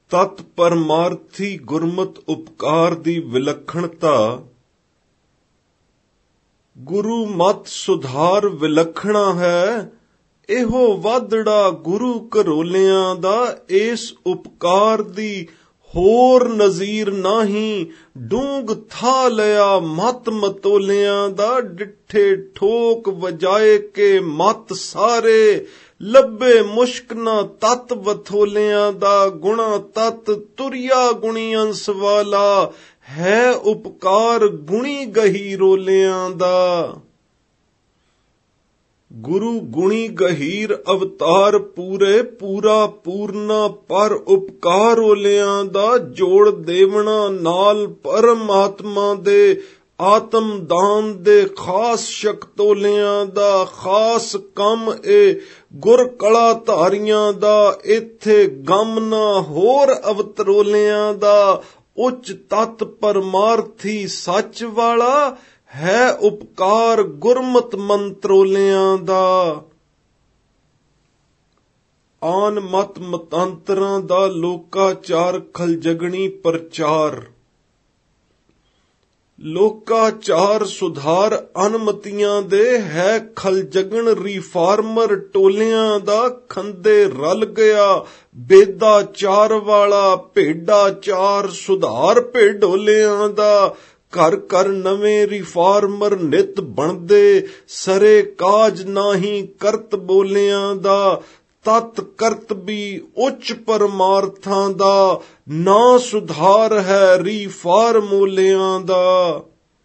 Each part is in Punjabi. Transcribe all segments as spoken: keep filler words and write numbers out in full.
ਤਤ ਪਰਮਾਰਥੀ ਗੁਰਮਤ ਉਪਕਾਰ ਦੀ ਵਿਲੱਖਣਤਾ। ਗੁਰੂ ਮਤ ਸੁਧਾਰ ਵਿਲੱਖਣਾ ਹੈ, ਇਹੋ ਵਾਧੜਾ ਗੁਰੂ ਘਰੋਲਿਆਂ ਦਾ। ਇਸ ਉਪਕਾਰ ਦੀ ਹੋਰ ਨਜ਼ੀਰ ਨਾਹੀਂ, ਡੂੰਗ ਥਾ ਲਿਆ ਮਤ ਮਤੋਲਿਆਂ ਦਾ। ਡਿੱਠੇ ਠੋਕ ਵਜਾਏ ਕੇ ਮਤ ਸਾਰੇ, ਲੱਭੇ ਮੁਸ਼ਕ ਨਾ ਤਤ ਵਥੋਲਿਆਂ ਦਾ। ਗੁਣਾ ਤਤ ਤੁਰਿਆ ਗੁਣੀ ਅੰਸ ਵਾਲਾ, ਹੈ ਉਪਕਾਰ ਗੁਣੀ ਗਹੀ ਰੋਲਿਆਂ ਦਾ। ਗੁਰੂ ਗੁਣੀ ਗਹੀਰ ਅਵਤਾਰ ਪੂਰੇ, ਪੂਰਾ ਪੂਰਨਾ ਪਰ ਉਪਕਾਰ ਓਲਿਆਂ ਦਾ। ਜੋੜ ਦੇਵਣਾ ਨਾਲ ਪਰਮਾਤਮਾ ਦੇ, ਆਤਮ ਦਾਨ ਦੇ ਖਾਸ ਸ਼ਕਤੋਲਿਆਂ ਦਾ। ਖਾਸ ਕੰਮ ਇਹ ਗੁਰ ਕਲਾ ਧਾਰੀਆਂ ਦਾ, ਇੱਥੇ ਗਮ ਨਾ ਹੋਰ ਅਵਤਰੋਲਿਆਂ ਦਾ। ਉੱਚ ਤਤ ਪਰਮਾਰਥੀ ਸੱਚ ਵਾਲਾ, ਹੈ ਉਪਕਾਰ ਗੁਰਮਤ ਮੰਤਰੋਲਿਆਂ ਦਾ। ਆਨ ਮਤ ਮਤਾਂਤਰਾਂ ਦਾ ਲੋਕਾਚਾਰ ਖਲਜਗਣੀ ਪ੍ਰਚਾਰ। ਲੋਕਾਚਾਰ ਸੁਧਾਰ ਅਨਮਤੀਆਂ ਦੇ, ਹੈ ਖਲਜਗਣ ਰਿਫਾਰਮਰ ਟੋਲਿਆਂ ਦਾ। ਖੰਦੇ ਰਲ ਗਿਆ ਬੇਦਾਚਾਰ ਵਾਲਾ, ਭੇਡਾਚਾਰ ਸੁਧਾਰ ਭੇਡੋਲਿਆਂ ਦਾ। ਘਰ ਘਰ ਨਵੇਂ ਰਿਫਾਰਮਰ ਨਿਤ ਬਣਦੇ, ਸਰੇ ਕਾਜ ਨਾਹੀਂ ਕਰਤ ਬੋਲਿਆਂ ਦਾ। ਤਤ ਕਰਤ ਵੀ ਉੱਚ ਪਰਮਾਰਥਾਂ ਦਾ, ਨਾ ਸੁਧਾਰ ਹੈ ਰਿਫਾਰਮੋਲਿਆਂ ਦਾ।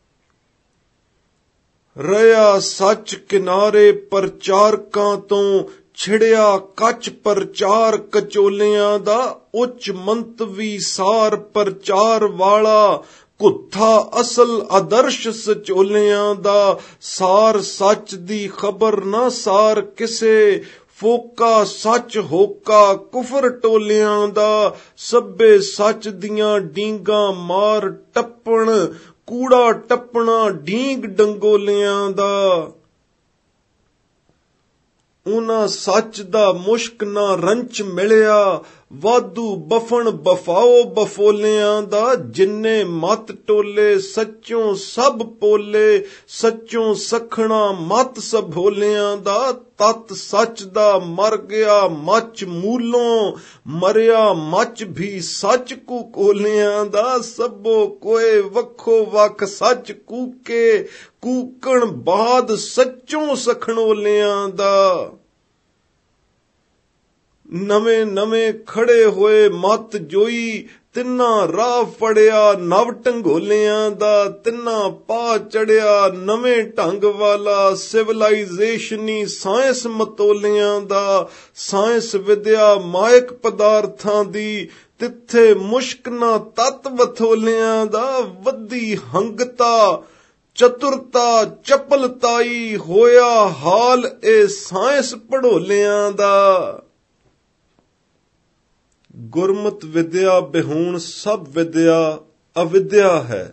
ਰਿਆ ਸੱਚ ਕਿਨਾਰੇ ਪ੍ਰਚਾਰਕਾਂ ਤੋਂ, ਛਿੜਿਆ ਕੱਚ ਪ੍ਰਚਾਰ ਕਚੋਲਿਆਂ ਦਾ। ਉੱਚ ਮੰਤਵੀ ਸਾਰ ਪ੍ਰਚਾਰ ਵਾਲਾ, ਕੁੱਥਾ ਅਸਲ ਆਦਰਸ਼ ਸਚੋਲਿਆਂ ਦਾ। ਸਾਰ ਸੱਚ ਦੀ ਖਬਰ ਨਾ ਸਾਰ ਕਿਸੇ, ਫੋਕਾ ਸੱਚ ਹੋਕਾ ਕੁਫਰ ਟੋਲਿਆਂ ਦਾ। ਸਭੇ ਸੱਚ ਦੀਆਂ ਡੀਂਗਾਂ ਮਾਰ ਟੱਪਣ, ਕੂੜਾ ਟੱਪਣਾ ਡੀਂਗ ਡੰਗੋਲਿਆਂ ਦਾ। ਉਹਨਾਂ ਸੱਚ ਦਾ ਮੁਸ਼ਕ ਨਾ ਰੰਚ ਮਿਲਿਆ, ਵਾਧੂ ਬਫਣ ਬਫਾਓ ਬਫੋਲਿਆਂ ਦਾ। ਜਿੰਨੇ ਮਤ ਟੋਲੇ ਸੱਚੋਂ ਸਭ ਪੋਲੇ, ਸੱਚੋਂ ਸਖਣਾ ਮਤ ਸਭੋਲਿਆਂ ਦਾ। ਤਤ ਸੱਚ ਦਾ ਮਰ ਗਿਆ ਮੱਚ ਮੂਲੋਂ, ਮਰਿਆ ਮੱਚ ਵੀ ਸੱਚ ਕੂਕੋਲਿਆਂ ਦਾ। ਸਭੋ ਕੋਏ ਵੱਖੋ ਵੱਖ ਸੱਚ ਕੂਕੇ, ਕੂਕਣ ਬਾਦ ਸੱਚੋਂ ਸਖਣੋਲਿਆਂ ਦਾ। ਨਵੇਂ ਨਵੇਂ ਖੜੇ ਹੋਏ ਮਤ ਜੋਈ, ਤਿੰਨਾ ਰਾਹ ਫੜਿਆ ਨਵ ਢੰਗੋਲਿਆਂ ਦਾ। ਤਿੰਨਾ ਪਾ ਚੜਿਆ ਨਵੇਂ ਢੰਗ ਵਾਲਾ, ਸਿਵਲਾਈਜ਼ੇਸ਼ਨੀ ਸਾਇੰਸ ਮਤੋਲਿਆਂ ਦਾ। ਸਾਇੰਸ ਵਿਦਿਆ ਮਾਇਕ ਪਦਾਰਥਾਂ ਦੀ, ਤਿੱਥੇ ਮੁਸ਼ਕ ਨਾ ਤਤ ਵਥੋਲਿਆਂ ਦਾ। ਵੱਧੀ ਹੰਗਤਾ ਚਤੁਰਤਾ ਚਪਲਤਾਈ, ਹੋਇਆ ਹਾਲ ਇਹ ਸਾਇੰਸ ਪੜੋਲਿਆਂ ਦਾ। ਗੁਰਮਤ ਵਿਦਿਆ ਬਿਹੂਣ ਸਭ ਵਿਦਿਆ ਅਵਿਦਿਆ ਹੈ।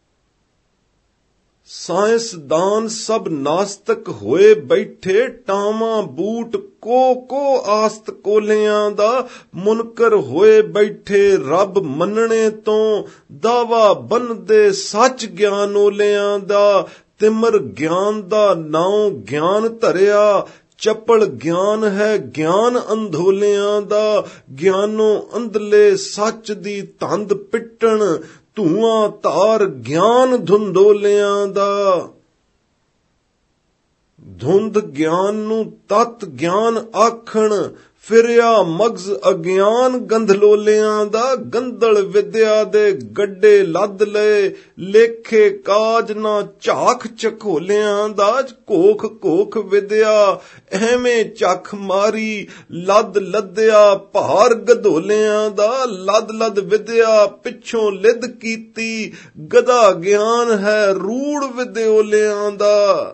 ਸਾਇੰਸਦਾਨ ਸਭ ਨਾਸਤਕ ਹੋਏ ਬੈਠੇ, ਟਾਵਾਂ ਬੂਟ ਕੋ ਕੋ ਆਸਤ ਕੋਲਿਆਂ ਦਾ। ਮੁਨਕਰ ਹੋਏ ਬੈਠੇ ਰੱਬ ਮੰਨਣੇ ਤੋਂ, ਦਾਵਾ ਬੰਨਦੇ ਸੱਚ ਗਿਆਨੋਲਿਆਂ ਦਾ। ਤਿਮਰ ਗਿਆਨ ਦਾ ਨਾਉ ਗਿਆਨ ਧਰਿਆ, ਚਪਲ ਗਿਆਨ ਹੈ ਗਿਆਨ ਅੰਧੋਲਿਆਂ ਦਾ। ਗਿਆਨੋਂ ਅੰਧਲੇ ਸੱਚ ਦੀ ਧੰਦ ਪਿੱਟਣ, ਧੂਆਂ ਧਾਰ ਗਿਆਨ ਧੁੰਦੋਲਿਆਂ ਦਾ। ਧੁੰਦ ਗਿਆਨ ਨੂੰ ਤਤ ਗਿਆਨ ਆਖਣ, ਫਿਰਿਆ ਮਗਜ਼ ਅਗਿਆਨ ਗੰਧਲੋਲਿਆਂ ਦਾ। ਗੰਧਲ ਵਿਦਿਆ ਦੇ ਗੱਡੇ ਲੱਦ ਲਏ, ਲੇਖੇ ਕਾਜ ਨਾ ਝਾਕ ਝਕੋਲਿਆਂ ਦਾ। ਘੋਖ ਘੋਖ ਵਿਦਿਆ ਐਵੇਂ ਚੱਖ ਮਾਰੀ, ਲੱਦ ਲੱਦਿਆ ਭਾਰ ਗਧੋਲਿਆਂ ਦਾ। ਲੱਦ ਲੱਦ ਵਿਦਿਆ ਪਿੱਛੋਂ ਲਿਦ ਕੀਤੀ, ਗਧਾ ਗਿਆਨ ਹੈ ਰੂੜ ਵਿਦਿਓਲਿਆਂ ਦਾ।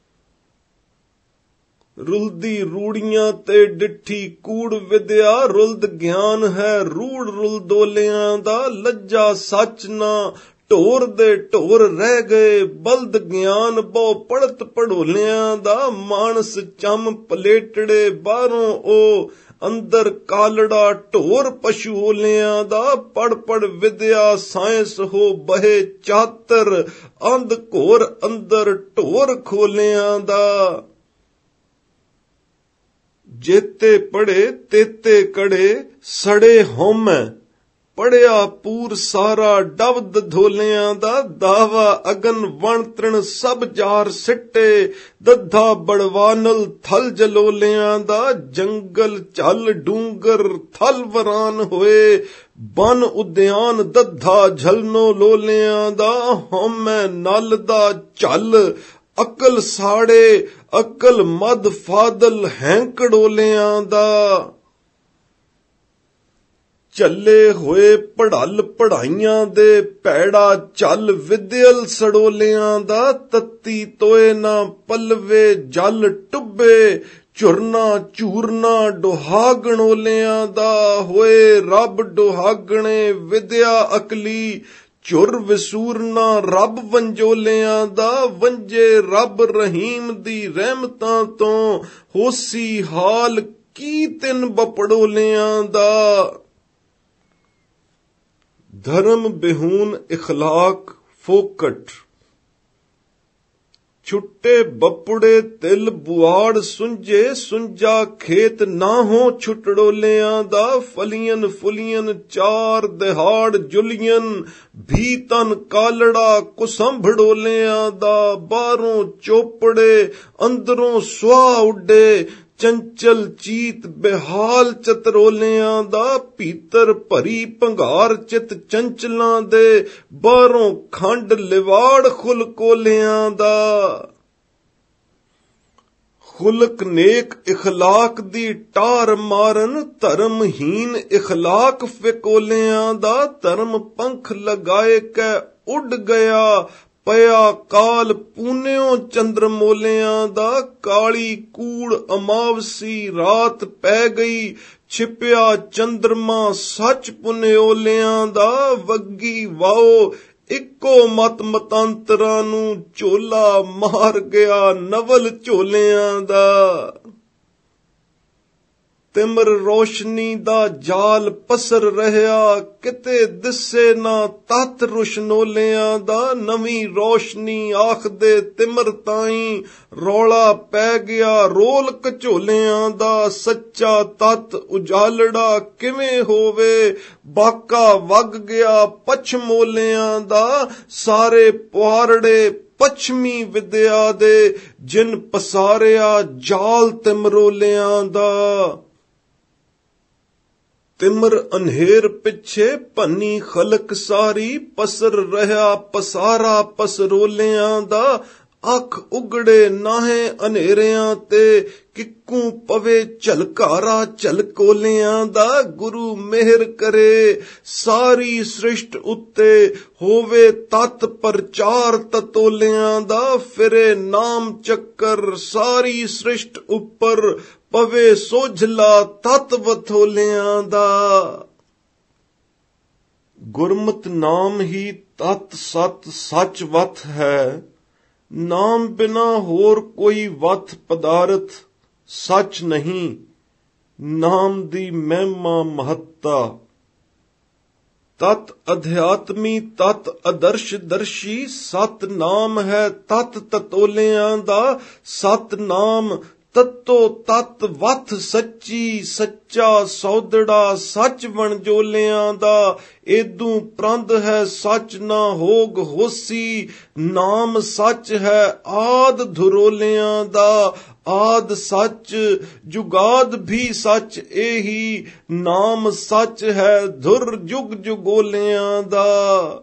ਰੁਲਦੀ ਰੂੜੀਆਂ ਤੇ ਡਿੱਠੀ ਕੂੜ ਵਿਦਿਆ, ਰੁਲਦ ਗਿਆਨ ਹੈ ਰੂੜ ਰੁਲਦੋਲਿਆਂ ਦਾ। ਲੱਜਾ ਸੱਚ ਨਾ ਢੋਰ ਦੇ ਢੋਰ ਰਹਿ ਗਏ ਬਲਦ ਗਿਆਨ ਬਹੁ ਪੜਤ ਪੜੋਲਿਆਂ ਦਾ। ਮਾਨਸ ਚੰਮ ਪਲੇਟੜੇ ਬਾਹਰੋਂ ਉਹ ਅੰਦਰ ਕਾਲੜਾ ਢੋਰ ਪਸ਼ੂਲਿਆਂ ਦਾ। ਪੜ ਪੜ ਵਿਦਿਆ ਸਾਇੰਸ ਹੋ ਬਹੇ ਚਾਤਰ ਅੰਧ ਘੋਰ ਅੰਦਰ ਢੋਰ ਖੋਲਿਆਂ ਦਾ। ਜੇਤੇ ਪੜੇ ਤੇਤੇ ਕੜੇ ਸੜੇ ਹਉਮੈ ਪੜਿਆ ਪੂਰ ਸਾਰਾ ਡਬਦ ਧੋਲਿਆਂ ਦਾ। ਦਾਵਾ ਅਗਨ ਵਣ ਤ੍ਰਿਣ ਸਭ ਜਾਰ ਸਿੱਟੇ ਦੱਧਾ ਬੜਵਾਨਲ ਥਲ ਜਲੋਲਿਆਂ ਦਾ। ਜੰਗਲ ਝਲ ਡੂੰਗਰ ਥਲ ਵਰਾਨ ਹੋਏ ਬਨ ਉਦਿਆਨ ਦੱਧਾ ਝਲਨੋ ਲੋਲਿਆਂ ਦਾ। ਹਉਮੈ ਨਲ ਦਾ ਝਲ ਅਕਲ ਸਾੜੇ ਅਕਲ ਮਦ ਫਾਦਲ ਹੈਂਕੜੋਲਿਆਂ ਦਾ। ਚੱਲੇ ਹੋਏ ਪੜ੍ਹਲ ਪੜ੍ਹਾਈਆਂ ਦੇ ਭੈੜਾ ਚੱਲ ਵਿਦਿਅਲ ਸੜੋਲਿਆਂ ਦਾ। ਤੱਤੀ ਤੋਏ ਨਾ ਪਲਵੇ ਜਲ ਟੁੱਬੇ ਝੁਰਨਾ ਝੂਰਨਾ ਡੁਹਾਗਣੋਲਿਆਂ ਦਾ। ਹੋਏ ਰੱਬ ਡੁਹਾਗਣੇ ਵਿਦਿਆ ਅਕਲੀ ਝੁਰ ਵਿਸੂਰਨਾ ਰੱਬ ਵੰਜੋਲਿਆਂ ਦਾ। ਵੰਜੇ ਰੱਬ ਰਹੀਮ ਦੀ ਰਹਿਮਤਾਂ ਤੋਂ ਹੋਸੀ ਹਾਲ ਕੀ ਤਿੰਨ ਬਪੜੋਲਿਆਂ ਦਾ। ਧਰਮ ਬਿਹੂਨ ਇਖਲਾਕ ਫੋਕਟ ਛੁੱਟੇ ਬੱਪੜੇ ਤਿਲ ਬੁਆੜ ਸੁੰਝੇ ਸੁੰਝਾ ਖੇਤ ਨਾ ਹੋ ਛੁਟੜੋਲਿਆਂ ਦਾ। ਫਲੀਆਂ ਫੁਲੀਆਂ ਚਾਰ ਦਿਹਾੜ ਜੁਲੀਆਂ ਵੀ ਤਨ ਕਾਲੜਾ ਕੁਸੰਭੜੋਲਿਆਂ ਦਾ। ਬਾਹਰੋਂ ਚੋਪੜੇ ਅੰਦਰੋਂ ਸੁਆਹ ਉੱਡੇ ਚੰਚਲ ਚੀਤ ਬਿਹਾਲ ਚਤਰੋਲਿਆਂ ਦਾ। ਭੀਤਰ ਭਰੀ ਭੰਗਾਰ ਚਿਤ ਚੰਚਲਾਂ ਦੇ ਬਾਹਰੋਂ ਖੰਡ ਲਿਵਾੜ ਖੁਲਕੋਲਿਆਂ ਦਾ। ਖੁਲਕ ਨੇਕ ਇਖਲਾਕ ਦੀ ਟਾਰ ਮਾਰਨ ਧਰਮਹੀਨ ਇਖਲਾਕ ਫਿਕੋਲਿਆਂ ਦਾ। ਧਰਮ ਪੰਖ ਲਗਾਏ ਕੈ ਉੱਡ ਗਿਆ ਪਿਆ ਕਾਲ ਪੂਨਿਓ ਚੰਦਰਮੋਲਿਆਂ ਦਾ। ਕਾਲੀ ਕੂੜ ਅਮਾਵਸੀ ਰਾਤ ਪੈ ਗਈ ਛਿਪਿਆ ਚੰਦਰਮਾ ਸੱਚ ਪੁਨਿਓਲਿਆਂ ਦਾ। ਵੱਗੀ ਵਾਓ ਇੱਕੋ ਮਤ ਮਤਾਂਤਰਾਂ ਨੂੰ ਝੋਲਾ ਮਾਰ ਗਿਆ ਨਵਲ ਝੋਲਿਆਂ ਦਾ। ਤਿਮਰ ਰੋਸ਼ਨੀ ਦਾ ਜਾਲ ਪਸਰ ਰਿਹਾ ਕਿਤੇ ਦਿਸੇ ਨਾ ਤਤ ਰੁਸ਼ਨੋਲਿਆਂ ਦਾ। ਨਵੀਂ ਰੋਸ਼ਨੀ ਆਖਦੇ ਤਿਮਰ ਤਾਈਂ ਰੌਲਾ ਪੈ ਗਿਆ ਰੋਲ ਕਝੋਲਿਆਂ ਦਾ। ਸੱਚਾ ਤਤ ਉਜਾਲੜਾ ਕਿਵੇਂ ਹੋਵੇ ਬਾਕਾ ਵਗ ਗਿਆ ਪਛਮੋਲਿਆਂ ਦਾ। ਸਾਰੇ ਪੁਆਰੜੇ ਪੱਛਮੀ ਵਿਦਿਆ ਦੇ ਜਿਨ ਪਸਾਰਿਆ ਜਾਲ ਤਿਮਰੋਲਿਆਂ ਦਾ। ਤਿਮਰ ਅਨਹੇਰ ਪਿੱਛੇ ਭੰਨੀ ਖਲਕ ਸਾਰੀ ਪਸਰ ਰਿਹਾ ਪਸਾਰਾ ਪਸਰੋਲਿਆਂ ਦਾ। ਅੱਖ ਉਗੜੇ ਨਾਹੇ ਹਨੇਰਿਆਂ ਤੇ ਕਿੱਕੂ ਪਵੇ ਝਲਕਾਰਾ ਝਲਕੋਲਿਆਂ ਦਾ। ਗੁਰੂ ਮਿਹਰ ਕਰੇ ਸਾਰੀ ਸ੍ਰਿਸ਼ਟ ਉੱਤੇ ਹੋਵੇ ਤਤ ਪ੍ਰਚਾਰ ਤਤੋਲਿਆਂ ਦਾ। ਫਿਰੇ ਨਾਮ ਚੱਕਰ ਸਾਰੀ ਸ੍ਰਿਸ਼ਟ ਉੱਪਰ ਪਵੇ ਸੋਝਲਾ ਤਤ ਵਥੋਲਿਆਂ ਦਾ। ਗੁਰਮਤਿ ਨਾਮ ਹੀ ਤਤ ਸਤ ਸੱਚ ਵਤ ਹੈ। ਨਾਮ ਬਿਨਾ ਹੋਰ ਕੋਈ ਵਤ ਪਦਾਰਥ ਸੱਚ ਨਹੀਂ। ਨਾਮ ਦੀ ਮਹਿਮਾ ਮਹੱਤਾ ਤਤ ਅਧਿਆਤਮੀ ਤਤ ਆਦਰਸ਼ ਦਰਸ਼ੀ। ਸਤ ਨਾਮ ਹੈ ਤਤ ਤਤੋਲਿਆਂ ਦਾ। ਸਤ ਨਾਮ ਤਤੋ ਤਤ ਵਤ ਸੱਚੀ ਸੱਚਾ ਸੌਦੜਾ ਸੱਚ ਵਣਜੋਲਿਆਂ ਦਾ। ਏਦੂ ਪ੍ਰੰਦ ਹੈ ਸੱਚ ਨਾ ਹੋਗ ਹੋਸੀ। ਨਾਮ ਸੱਚ ਹੈ ਆਦ ਧੁਰੋਲਿਆਂ ਦਾ। ਆਦ ਸੱਚ ਜੁਗਾਦ ਵੀ ਸੱਚ ਇਹੀ। ਨਾਮ ਸੱਚ ਹੈ ਧੁਰ ਜੁਗ ਜੁਗੋਲਿਆਂ ਦਾ।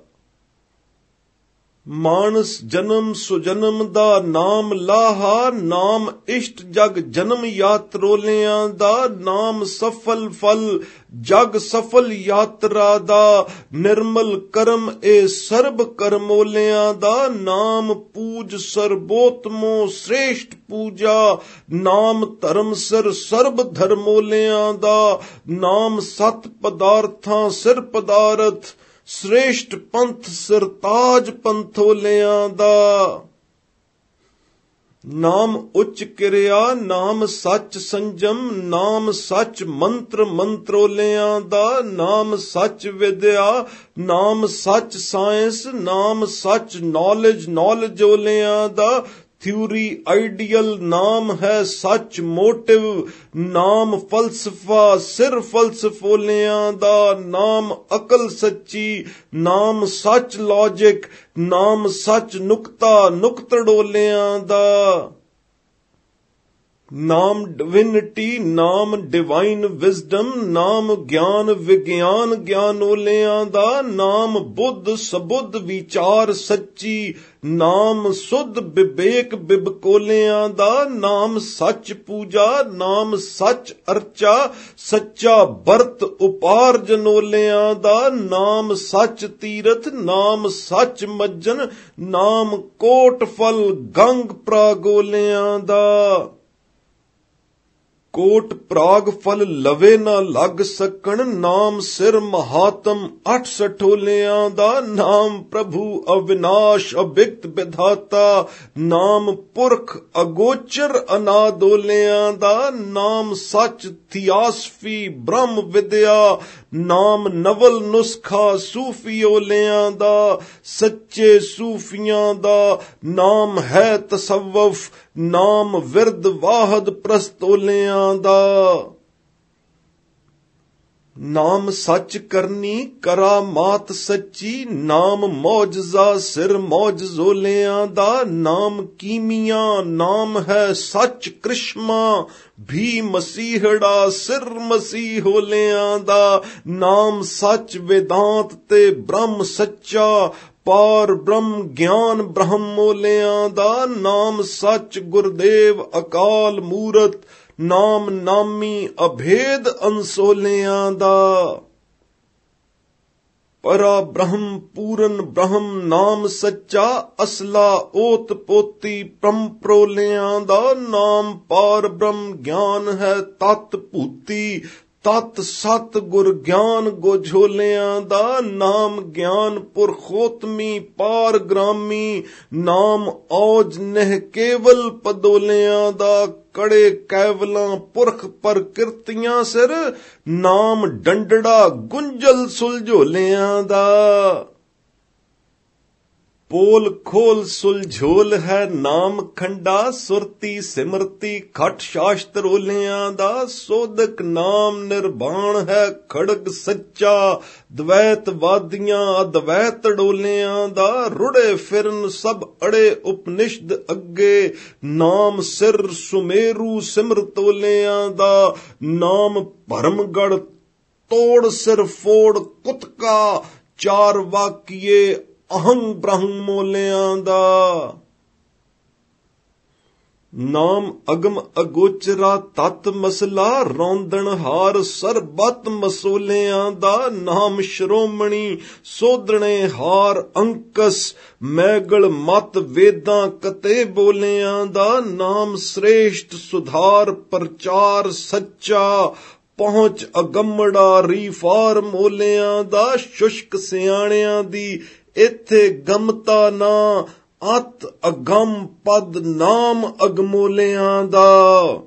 ਮਾਨਸ ਜਨਮ ਸੁਜਨਮ ਦਾ ਨਾਮ ਲਾਹਾ। ਨਾਮ ਇਸ਼ਟ ਜਗ ਜਨਮ ਯਾਤਰੋਲਿਆਂ ਦਾ। ਨਾਮ ਸਫਲ ਫਲ ਜਗ ਸਫਲ ਯਾਤਰਾ ਦਾ। ਨਿਰਮਲ ਕਰਮ ਇਹ ਸਰਬ ਕਰਮੋਲਿਆਂ ਦਾ। ਨਾਮ ਪੂਜ ਸਰਬੋਤਮੋ ਸ੍ਰੇਸ਼ਟ ਪੂਜਾ। ਨਾਮ ਧਰਮ ਸਿਰ ਸਰਬ ਧਰਮੋਲਿਆਂ ਦਾ। ਨਾਮ ਸਤ ਪਦਾਰਥਾਂ ਸਿਰ ਪਦਾਰਥ ਸ੍ਰੇਸ਼ਟ ਪੰਥ ਸਰਤਾਜ ਪੰਥੋਲਿਆਂ ਦਾ। ਨਾਮ ਉੱਚ ਕਿਰਿਆ ਨਾਮ ਸੱਚ ਸੰਜਮ, ਨਾਮ ਸੱਚ ਮੰਤਰ ਮੰਤਰੋਲਿਆਂ ਦਾ। ਨਾਮ ਸੱਚ ਵਿਦਿਆ ਨਾਮ ਸੱਚ ਸਾਇੰਸ, ਨਾਮ ਸੱਚ ਨੌਲੇਜ ਨੌਲੇਜੋਲਿਆਂ ਦਾ। ਥਿਊਰੀ ਆਈਡੀਅਲ ਨਾਮ ਹੈ ਸੱਚ ਮੋਟਿਵ, ਨਾਮ ਫਲਸਫਾ ਸਿਰ ਫਲਸਫੋਲਿਆਂ ਦਾ। ਨਾਮ ਅਕਲ ਸੱਚੀ ਨਾਮ ਸੱਚ ਲੌਜਿਕ, ਨਾਮ ਸੱਚ ਨੁਕਤਾ ਨੁਕਤੜੋਲਿਆਂ ਦਾ। ਨਾਮ ਡਿਵਿਨਿਟੀ ਨਾਮ ਡਿਵਾਈਨ ਵਿਜ਼ਡਮ, ਨਾਮ ਗਿਆਨ ਵਿਗਿਆਨ ਗਿਆਨੋਲਿਆਂ ਦਾ। ਨਾਮ ਬੁੱਧ ਸਬੁੱਧ ਵਿਚਾਰ ਸੱਚੀ, ਨਾਮ ਸੁਧ ਵਿਵੇਕ ਬਿਬਕੋਲਿਆਂ ਦਾ। ਨਾਮ ਸੱਚ ਪੂਜਾ ਨਾਮ ਸੱਚ ਅਰਚਾ, ਸੱਚਾ ਵਰਤ ਉਪਾਰਜਨੋਲਿਆਂ ਦਾ। ਨਾਮ ਸੱਚ ਤੀਰਥ ਨਾਮ ਸੱਚ ਮੱਜਨ, ਨਾਮ ਕੋਟ ਫਲ ਗੰਗ ਪ੍ਰਾਗੋਲਿਆਂ ਦਾ। ਕੋਟ ਪ੍ਰਾਗ ਫਲ ਲਵੇ ਨਾ ਲੱਗ ਸਕਣ, ਨਾਮ ਸਿਰ ਮਹਾਤਮ ਅੱਠ ਸਠੋਲਿਆਂ ਦਾ। ਨਾਮ ਪ੍ਰਭੂ ਅਵਿਨਾਸ਼ ਅਭਿਕਤ ਵਿਧਾਤਾ, ਨਾਮ ਪੁਰਖ ਅਗੋਚਰ ਅਨਾਦੋਲਿਆਂ ਦਾ। ਨਾਮ ਸੱਚ ਥਿਆਸਫੀ ਬ੍ਰਹਮ ਵਿਦਿਆ, ਨਾਮ ਨਵਲ ਨੁਸਖਾ ਸੂਫੀਓਲਿਆਂ ਦਾ। ਸੱਚੇ ਸੂਫੀਆਂ ਦਾ ਨਾਮ ਹੈ ਤਸੱਵੁਫ, ਨਾਮ ਵਿਰਦ ਵਾਹਦ ਪ੍ਰਸਤੋਲਿਆਂ ਦਾ। ਨਾਮ ਸੱਚ ਕਰਨੀ ਕਰਾਮਾਤ ਸੱਚੀ, ਨਾਮ ਮੌਜਜ਼ਾ ਸਿਰ ਮੌਜਜ਼ੋਲਿਆਂ ਦਾ। ਨਾਮ ਕੀਮੀਆ ਨਾਮ ਹੈ ਸੱਚ ਕ੍ਰਿਸ਼ਮਾ, ਵੀ ਮਸੀਹੜਾ ਸਿਰ ਮਸੀਹੋਲਿਆਂ ਦਾ। ਨਾਮ ਸੱਚ ਵੇਦਾਂਤ ਤੇ ਬ੍ਰਹਮ ਸੱਚਾ, ਪਾਰ ਬ੍ਰਹਮ ਗਿਆਨ ਬ੍ਰਹਮੋਲਿਆਂ ਦਾ। ਨਾਮ ਸੱਚ ਗੁਰਦੇਵ ਅਕਾਲ ਮੂਰਤ, ਨਾਮ ਨਾਮੀ ਅਭੇਦ ਅੰਸੋਲਿਆਂ ਦਾ। ਪਰਾ ਬ੍ਰਹਮ ਪੂਰਨ ਬ੍ਰਹਮ ਨਾਮ ਸੱਚਾ, ਅਸਲਾ ਓਤ ਪੋਤੀ ਪ੍ਰੰਪਰੋਲਿਆਂ ਦਾ। ਨਾਮ ਪਾਰ ਬ੍ਰਹਮ ਗਿਆਨ ਹੈ ਤਤ ਭੂਤੀ, ਤਤ ਸਤ ਗੁਰ ਗਿਆਨ ਗੋਝੋਲਿਆਂ ਦਾ। ਨਾਮ ਗਿਆਨ ਪੁਰਖੋਤਮੀ ਪਾਰ ਗ੍ਰਾਮੀ, ਨਾਮ ਔਜ ਨਹਿ ਕੇਵਲ ਪਦੋਲਿਆਂ ਦਾ। ਕੜੇ ਕੈਵਲਾਂ ਪੁਰਖ ਪ੍ਰਕਿਰਤੀਆਂ ਸਿਰ, ਨਾਮ ਡੰਡੜਾ ਗੁੰਜਲ ਸੁਲਝੋਲਿਆਂ ਦਾ। ਪੋਲ ਖੋਲ ਸੁਲਝੋਲ ਹੈ ਨਾਮ ਖੰਡਾ, ਸੁਰਤੀ ਸਿਮਰਤੀ ਖਟ ਸ਼ਾਸਤਰੋਲਿਆਂ ਦਾ। ਸੋਧਕ ਨਾਮ ਨਿਰਵਾਣ ਹੈ ਖੜਗ ਸੱਚਾ, ਦਵੈਤਵਾਦੀਆਂ ਅਦਵੈਤ ਡੋਲਿਆਂ ਦਾ। ਰੁੜੇ ਫਿਰਨ ਸਭ ਅੜੇ ਉਪਨਿਸ਼ਦ ਅੱਗੇ, ਨਾਮ ਸਿਰ ਸੁਮੇਰੂ ਸਿਮਰਤੋਲਿਆਂ ਦਾ। ਨਾਮ ਭਰਮਗੜ ਤੋੜ ਸਿਰ ਫੋੜ ਕੁਤਕਾ, ਚਾਰ ਵਾਕੀਏ ਅਹੰ ਬ੍ਰਹਮੋਲਿਆਂ ਦਾ। ਨਾਮ ਅਗਮ ਅਗੋਚਰਾ ਤਤ ਮਸਲਾ, ਰੌਂਦਣ ਹਾਰ ਸਰਬਤ ਮਸੋਲਿਆਂ ਦਾ। ਨਾਮ ਸ਼੍ਰੋਮਣੀ ਸੋਧਣੇ ਹਾਰ ਅੰਕਸ, ਮੈਗਲ ਮਤ ਵੇਦਾਂ ਕਤੇ ਬੋਲਿਆਂ ਦਾ। ਨਾਮ ਸ੍ਰੇਸ਼ਟ ਸੁਧਾਰ ਪ੍ਰਚਾਰ ਸੱਚਾ, ਪਹੁੰਚ ਅਗੰਮੜਾ ਰੀਫਾਰ ਮੋਲਿਆਂ ਦਾ। ਸ਼ੁਸ਼ਕ ਸਿਆਣਿਆਂ ਦੀ ਇੱਥੇ ਗਮਤਾ ਨਾ, ਅਤ ਅਗੰਮ ਪਦ ਨਾਮ ਅਗਮੋਲਿਆਂ ਦਾ।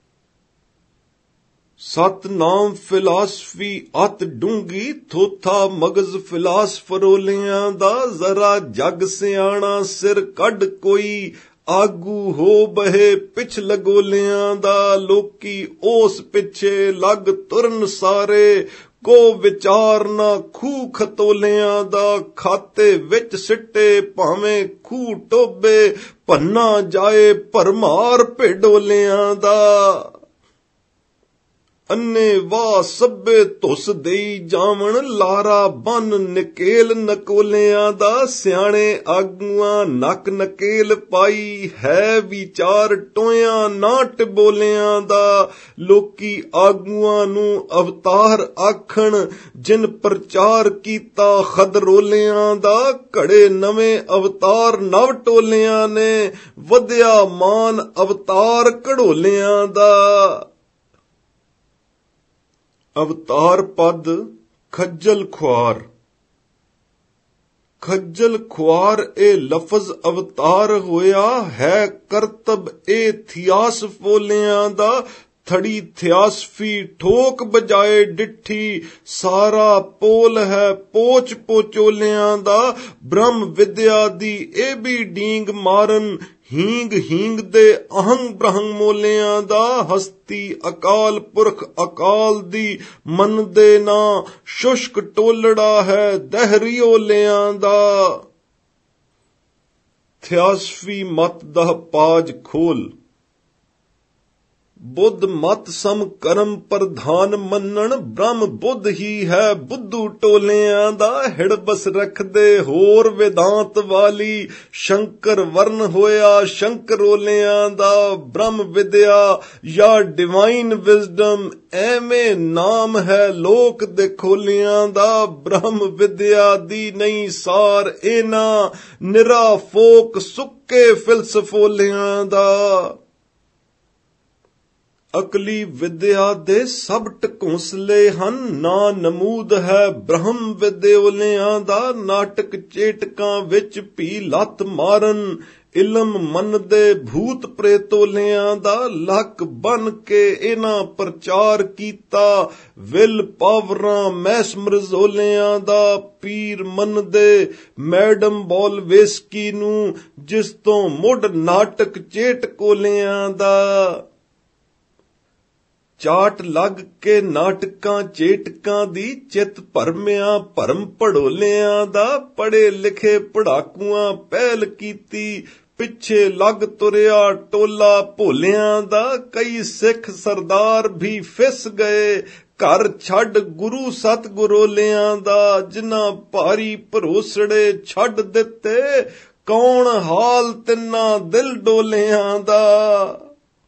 ਸਤਨਾਮ ਫਿਲਾਸਫੀ ਅਤ ਡੂੰਗੀ, ਥੋਥਾ ਮਗਜ਼ ਫਿਲਾਸਫਰੋਲਿਆਂ ਦਾ। ਜ਼ਰਾ ਜਗ ਸਿਆਣਾ ਸਿਰ ਕੱਢ ਕੋਈ, ਆਗੂ ਹੋ ਬਹੇ ਪਿਛ ਲਗੋਲਿਆਂ ਦਾ। ਲੋਕੀ ਉਸ ਪਿੱਛੇ ਲੱਗ ਤੁਰਨ ਸਾਰੇ, ਕੋ ਵਿਚਾਰ ਨਾ ਖੂਹ ਖਤੋਲਿਆਂ ਦਾ। ਖਾਤੇ ਵਿੱਚ ਸਿੱਟੇ ਭਾਵੇਂ ਖੂਹ ਟੋਬੇ, ਭੰਨਾ ਜਾਏ ਭਰਮਾਰ ਭੇਡੋਲਿਆਂ ਦਾ। ਅੰਨੇ ਵਾਹ ਸੱਬੇ ਧੁੱਸ ਦੇਈ ਜਾਵਣ, ਲਾਰਾ ਬੰਨ ਨਕੇਲ ਨਕੋਲਿਆਂ ਦਾ। ਸਿਆਣੇ ਆਗੂਆਂ ਨੱਕ ਨਕੇਲ ਪਾਈ, ਹੈ ਵਿਚਾਰ ਟੋਇਆਂ ਨਾ ਟਬੋਲਿਆਂ ਦਾ। ਲੋਕੀ ਆਗੂਆਂ ਨੂੰ ਅਵਤਾਰ ਆਖਣ, ਜਿਨ ਪ੍ਰਚਾਰ ਕੀਤਾ ਖਦਰੋਲਿਆਂ ਦਾ। ਘੜੇ ਨਵੇਂ ਅਵਤਾਰ ਨਵ ਟੋਲਿਆਂ ਨੇ, ਵਧਿਆ ਮਾਨ ਅਵਤਾਰ ਘੜੋਲਿਆਂ ਦਾ। ਅਵਤਾਰ ਪਦ ਖੱਜਲ ਖੁਆਰ, ਖੱਜਲ ਖੁਆਰ ਇਹ ਲਫ਼ਜ਼ ਅਵਤਾਰ ਹੋਇਆ ਹੈ, ਕਰਤਬ ਇਹ ਥਿਆਸ ਫੋਲਿਆਂ ਦਾ। ਥੜੀ ਥਿਆਸਫੀ ਠੋਕ ਬਜਾਏ ਡਿੱਠੀ, ਸਾਰਾ ਪੋਲ ਹੈ ਪੋਚ ਪੋਚੋਲਿਆਂ ਦਾ। ਬ੍ਰਹਮ ਵਿਦਿਆ ਦੀ ਇਹ ਵੀ ਡੀਂਗ ਮਾਰਨ, ਹੀਂਗ ਹੀਂਗ ਦੇ ਅਹੰਗ ਬ੍ਰਹਮ ਮੋਲਿਆਂ ਦਾ। ਹਸਤੀ ਅਕਾਲ ਪੁਰਖ ਅਕਾਲ ਦੀ ਮੰਨਦੇ ਨਾ, ਸ਼ੁਸ਼ਕ ਟੋਲੜਾ ਹੈ ਦਹਿਰੀਓਲਿਆਂ ਦਾ। ਥਿਆਸਫੀ ਮਤ ਦਾ ਪਾਜ ਖੋਲ, ਬੁੱਧ ਮਤ ਸਮ ਕਰਮ ਪ੍ਰਧਾਨ ਮੰਨਣ। ਬ੍ਰਹਮ ਬੁੱਧ ਹੀ ਹੈ ਬੁੱਧੂ ਟੋਲਿਆਂ ਦਾ। ਹਿੜਬਸ ਰੱਖਦੇ ਹੋਰ ਵਿਦਾਂਤ ਵਾਲੀ, ਸ਼ੰਕਰ ਵਰਨ ਹੋਇਆ ਸ਼ੰਕਰੋਲਿਆਂ ਦਾ। ਬ੍ਰਹਮ ਵਿਦਿਆ ਜਾਂ ਡਿਵਾਈਨ ਵਿਜ਼ਡਮ ਐਵੇਂ ਨਾਮ ਹੈ ਲੋਕ ਦੇ ਖੋਲਿਆਂ ਦਾ। ਬ੍ਰਹਮ ਵਿਦਿਆ ਦੀ ਨਹੀਂ ਸਾਰ ਇਹਨਾਂ, ਨਿਰਾ ਫੋਕ ਸੁੱਕੇ ਫਿਲਸਫੋਲਿਆਂ ਦਾ। ਅਕਲੀ ਵਿਦਿਆ ਦੇ ਸਭ ਟਕੌਂਸਲੇ ਹਨ, ਨਾ ਨਮੂਦ ਹੈ ਬ੍ਰਹਮ ਵਿਦਿਓਲਿਆਂ ਦਾ। ਨਾਟਕ ਚੇਟਕਾਂ ਵਿੱਚ ਵੀ ਲੱਤ ਮਾਰਨ, ਇਲਮ ਮੰਨਦੇ ਭੂਤ ਪ੍ਰੇਤੋਲਿਆਂ ਦਾ। ਲੱਕ ਬਨ ਕੇ ਇਹਨਾਂ ਪ੍ਰਚਾਰ ਕੀਤਾ, ਵਿਲ ਪਾਵਰਾਂ ਮੈਸਮਰਜ਼ੋਲਿਆਂ ਦਾ। ਪੀਰ ਮੰਨਦੇ ਮੈਡਮ ਬੋਲਵੇਸਕੀ ਨੂੰ, ਜਿਸ ਤੋਂ ਮੁੱਢ ਨਾਟਕ ਚੇਟਕੋਲਿਆਂ ਦਾ। ਚਾਟ ਲੱਗ ਕੇ ਨਾਟਕਾਂ ਚੇਟਕਾਂ ਦੀ, ਚਿੱਤ ਭਰਮਿਆਂ ਭਰਮ ਪੜੋਲਿਆਂ ਦਾ। ਪੜੇ ਲਿਖੇ ਪੜਾਕੂਆਂ ਪਹਿਲ ਕੀਤੀ, ਪਿੱਛੇ ਲੱਗ ਤੁਰਿਆ ਟੋਲਾ ਭੋਲਿਆਂ ਦਾ। ਕਈ ਸਿੱਖ ਸਰਦਾਰ ਵੀ ਫਿਸ ਗਏ, ਘਰ ਛੱਡ ਗੁਰੂ ਸਤਿਗੁਰੋਲਿਆਂ ਦਾ। ਜਿਨ੍ਹਾਂ ਭਾਰੀ ਭਰੋਸੜੇ ਛੱਡ ਦਿੱਤੇ, ਕੌਣ ਹਾਲ ਤਿੰਨਾਂ ਦਿਲ ਡੋਲਿਆਂ ਦਾ।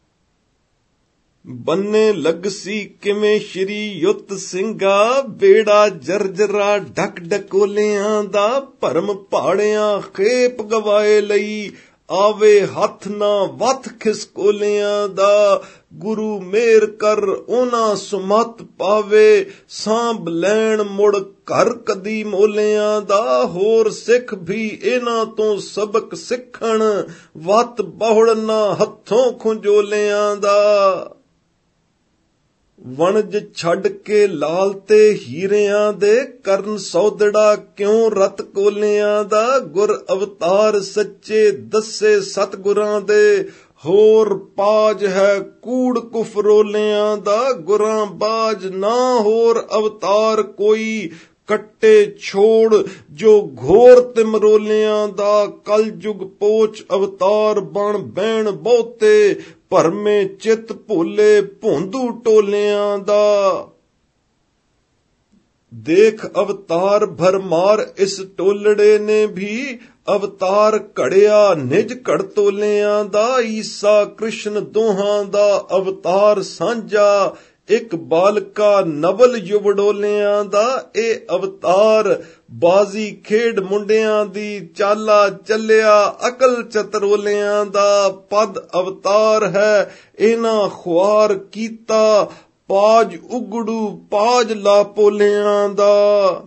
ਬੰਨੇ ਲਗਸੀ ਕਿਵੇਂ ਸ਼੍ਰੀ ਯੁੱਤ ਸਿੰਘਾ, ਬੇੜਾ ਜਰਜਰਾ ਡਕ ਡਕੋਲਿਆਂ ਦਾ। ਭਰਮ ਭਾੜਿਆਂ ਖੇਪ ਗਵਾਏ ਲਈ, ਆਵੇ ਹੱਥ ਨਾ ਵੱਥ ਖਿਸਕੋਲਿਆਂ ਦਾ। ਗੁਰੂ ਮੇਰ ਕਰ ਉਹਨਾਂ ਸੁਮਤ ਪਾਵੇ, ਸਾਂਭ ਲੈਣ ਮੁੜ ਘਰ ਕਦੀ ਮੋਲਿਆਂ ਦਾ। ਹੋਰ ਸਿੱਖ ਵੀ ਇਹਨਾਂ ਤੋਂ ਸਬਕ ਸਿੱਖਣ, ਵੱਤ ਬਹੁੜ ਨਾ ਹੱਥੋਂ ਖੁੰਝੋਲਿਆਂ ਦਾ। ਵਣਜ ਛੱਡ ਕੇ ਲਾਲ ਤੇ ਹੀਰਿਆਂ ਦੇ, ਕਰਨ ਸੌਦੜਾ ਕਿਉਂ ਰਤ ਕੋਲਿਆਂ ਦਾ। ਗੁਰ ਅਵਤਾਰ ਸੱਚੇ ਦੱਸੇ ਸਤਿਗੁਰਾਂ ਦੇ, ਹੋਰ ਪਾਜ ਹੈ ਕੂੜ ਕੁਫਰੋਲਿਆਂ ਦਾ। ਗੁਰਾਂ ਬਾਜ ਨਾ ਹੋਰ ਅਵਤਾਰ ਕੋਈ, ਕੱਟੇ ਛੋੜ ਜੋ ਘੋਰ ਤਿਮਰੋਲਿਆਂ ਦਾ। ਕਲਯੁਗ ਪੋਚ ਅਵਤਾਰ ਬਣ ਬੈਣ ਬਹੁਤੇ, ਭਰਮੇ ਚਿੱਤ ਭੋਲੇ ਭੋਂਦੂ ਟੋਲਿਆਂ ਦਾ। ਦੇਖ ਅਵਤਾਰ ਭਰਮਾਰ ਇਸ ਟੋਲੜੇ ਨੇ ਵੀ, ਅਵਤਾਰ ਘੜਿਆ ਨਿਜ ਘੜਤੋਲਿਆਂ ਦਾ। ਈਸਾ ਕ੍ਰਿਸ਼ਨ ਦੋਹਾਂ ਦਾ ਅਵਤਾਰ ਸਾਂਝਾ, ਇੱਕ ਬਾਲਕਾ ਨਵਲ ਯੁਵੜੋਲਿਆਂ ਦਾ। ਇਹ ਅਵਤਾਰ ਬਾਜ਼ੀ ਖੇਡ ਮੁੰਡਿਆਂ ਦੀ, ਚਾਲਾ ਚੱਲਿਆ ਅਕਲ ਚਤਰੋਲਿਆਂ ਦਾ। ਪਦ ਅਵਤਾਰ ਹੈ ਇਹਨਾਂ ਖੁਆਰ ਕੀਤਾ, ਪਾਜ ਉਗੜੂ ਪਾਜ ਲਾਪੋਲਿਆਂ ਦਾ।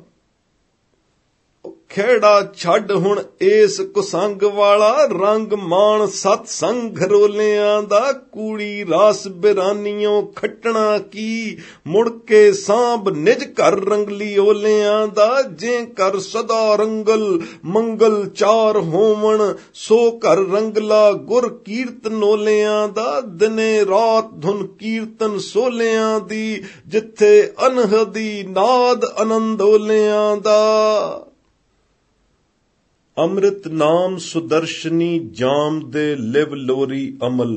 ਖੇੜਾ ਛੱਡ ਹੁਣ ਏਸ ਕੁਸੰਗ ਵਾਲਾ, ਰੰਗ ਮਾਣ ਸਤ ਸੰਗ ਘਰੋਲਿਆਂ ਦਾ। ਕੂੜੀ ਰਾਸ ਬਿਰਾਨੀਓ ਖੱਟਣਾ ਕੀ, ਮੁੜ ਕੇ ਸਾਂਭ ਨਿਜ ਘਰ ਰੰਗਲੀ ਓਲਿਆਂ ਦਾ। ਜੇ ਕਰ ਸਦਾ ਰੰਗਲ ਮੰਗਲ ਚਾਰ ਹੋਵਣ, ਸੋ ਘਰ ਰੰਗਲਾ ਗੁਰ ਕੀਰਤਨੋਲਿਆਂ ਦਾ। ਦਿਨੇ ਰਾਤ ਧੁਨ ਕੀਰਤਨ ਸੋਲਿਆਂ ਦੀ, ਜਿੱਥੇ ਅਨਹਦੀ ਨਾਦ ਆਨੰਦੋਲਿਆਂ ਦਾ। ਅੰਮ੍ਰਿਤ ਨਾਮ ਸੁਦਰਸ਼ਨੀ ਜਾਮ ਦੇ ਲਿਵ ਲੋਰੀ ਅਮਲ।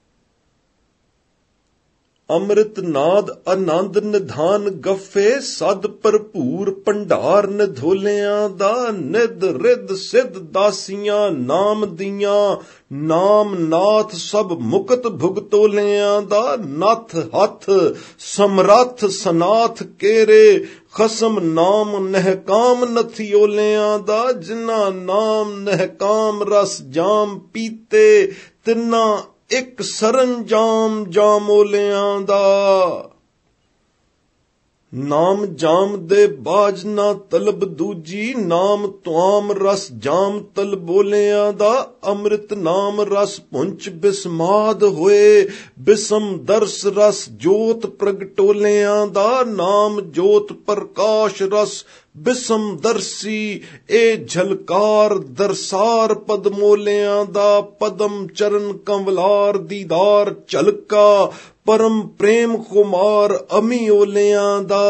ਅੰਮ੍ਰਿਤ ਨਾਦ ਆਨੰਦ ਨਿਧਾਨ ਗੱਫੇ, ਸਦ ਭਰਪੂਰ ਭੰਡਾਰ ਨਿਧੋਲਿਆਂ ਦਾ। ਨਿਧ ਰਿੱਧ ਸਿੱਧ ਦਾਸੀਆਂ ਨਾਮ ਦੀਆਂ, ਨਾਮ ਨਾਥ ਸਭ ਮੁਕਤ ਭੁਗਤੋਲਿਆਂ ਦਾ। ਨੱਥ ਹੱਥ ਸਮਰੱਥ ਸਨਾਥ ਕੇਰੇ, ਖਸਮ ਨਾਮ ਨਹਿਕਾਮ ਨਥਿਓਲਿਆਂ ਦਾ। ਜਿਨ੍ਹਾਂ ਨਾਮ ਨਹਿਕਾਮ ਰਸ ਜਾਮ ਪੀਤੇ, ਤਿੰਨਾਂ ਇੱਕ ਸਰੰਜਾਮ ਜਾਮੋਲਿਆਂ ਦਾ। ਨਾਮ ਜਾਮ ਦੇ ਬਾਜ ਨਾ ਤਲਬ ਦੂਜੀ, ਨਾਮ ਤੁਆਮ ਰਸ ਜਾਮ ਤਲ ਬੋਲਿਆਂ ਦਾ। ਅੰਮ੍ਰਿਤ ਨਾਮ ਰਸ ਪੁੰਚ ਬਿਸਮਾਦ ਹੋਏ, ਬਿਸਮ ਦਰਸ ਰਸ ਜੋਤ ਪ੍ਰਗਟੋਲਿਆਂ ਦਾ। ਨਾਮ ਜੋਤ ਪ੍ਰਕਾਸ਼ ਰਸ ਬਿਸਮ ਦਰਸੀ, ਇਹ ਝਲਕਾਰ ਦਰਸਾਰ ਪਦਮੋਲਿਆਂ ਦਾ। ਪਦਮ ਚਰਨ ਕੰਵਲਾਰ ਦੀਦਾਰ ਝਲਕਾ, ਪਰਮ ਪ੍ਰੇਮ ਕੁਮਾਰ ਅਮੀ ਓਲਿਆਂ ਦਾ।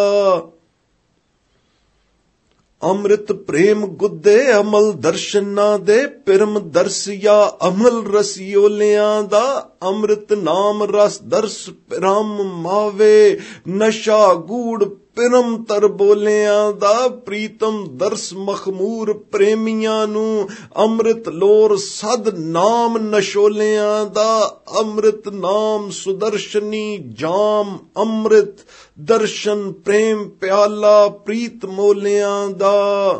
ਅੰਮ੍ਰਿਤ ਪ੍ਰੇਮ ਗੁੱਦੇ ਅਮਲ ਦਰਸ਼ਨਾਂ ਦੇ, ਪਿਰਮ ਦਰਸਿਆ ਅਮਲ ਰਸਿਓਲਿਆਂ ਦਾ। ਅੰਮ੍ਰਿਤ ਨਾਮ ਰਸ ਦਰਸ ਪਿਰਮ ਮਾਵੇ, ਨਸ਼ਾ ਗੂੜ ਪਿਰਮ ਤਰ ਬੋਲਿਆਂ ਦਾ। ਪ੍ਰੀਤਮ ਦਰਸ ਮਖਮੂਰ ਪ੍ਰੇਮੀਆਂ ਨੂੰ, ਅੰਮ੍ਰਿਤ ਲੋਰ ਸਦ ਨਾਮ ਨਸ਼ੋਲਿਆਂ ਦਾ। ਅੰਮ੍ਰਿਤ ਨਾਮ ਸੁਦਰਸ਼ਨੀ ਜਾਮ ਅੰਮ੍ਰਿਤ, ਦਰਸ਼ਨ ਪ੍ਰੇਮ ਪਿਆਲਾ ਪ੍ਰੀਤ ਮੋਲਿਆਂ ਦਾ।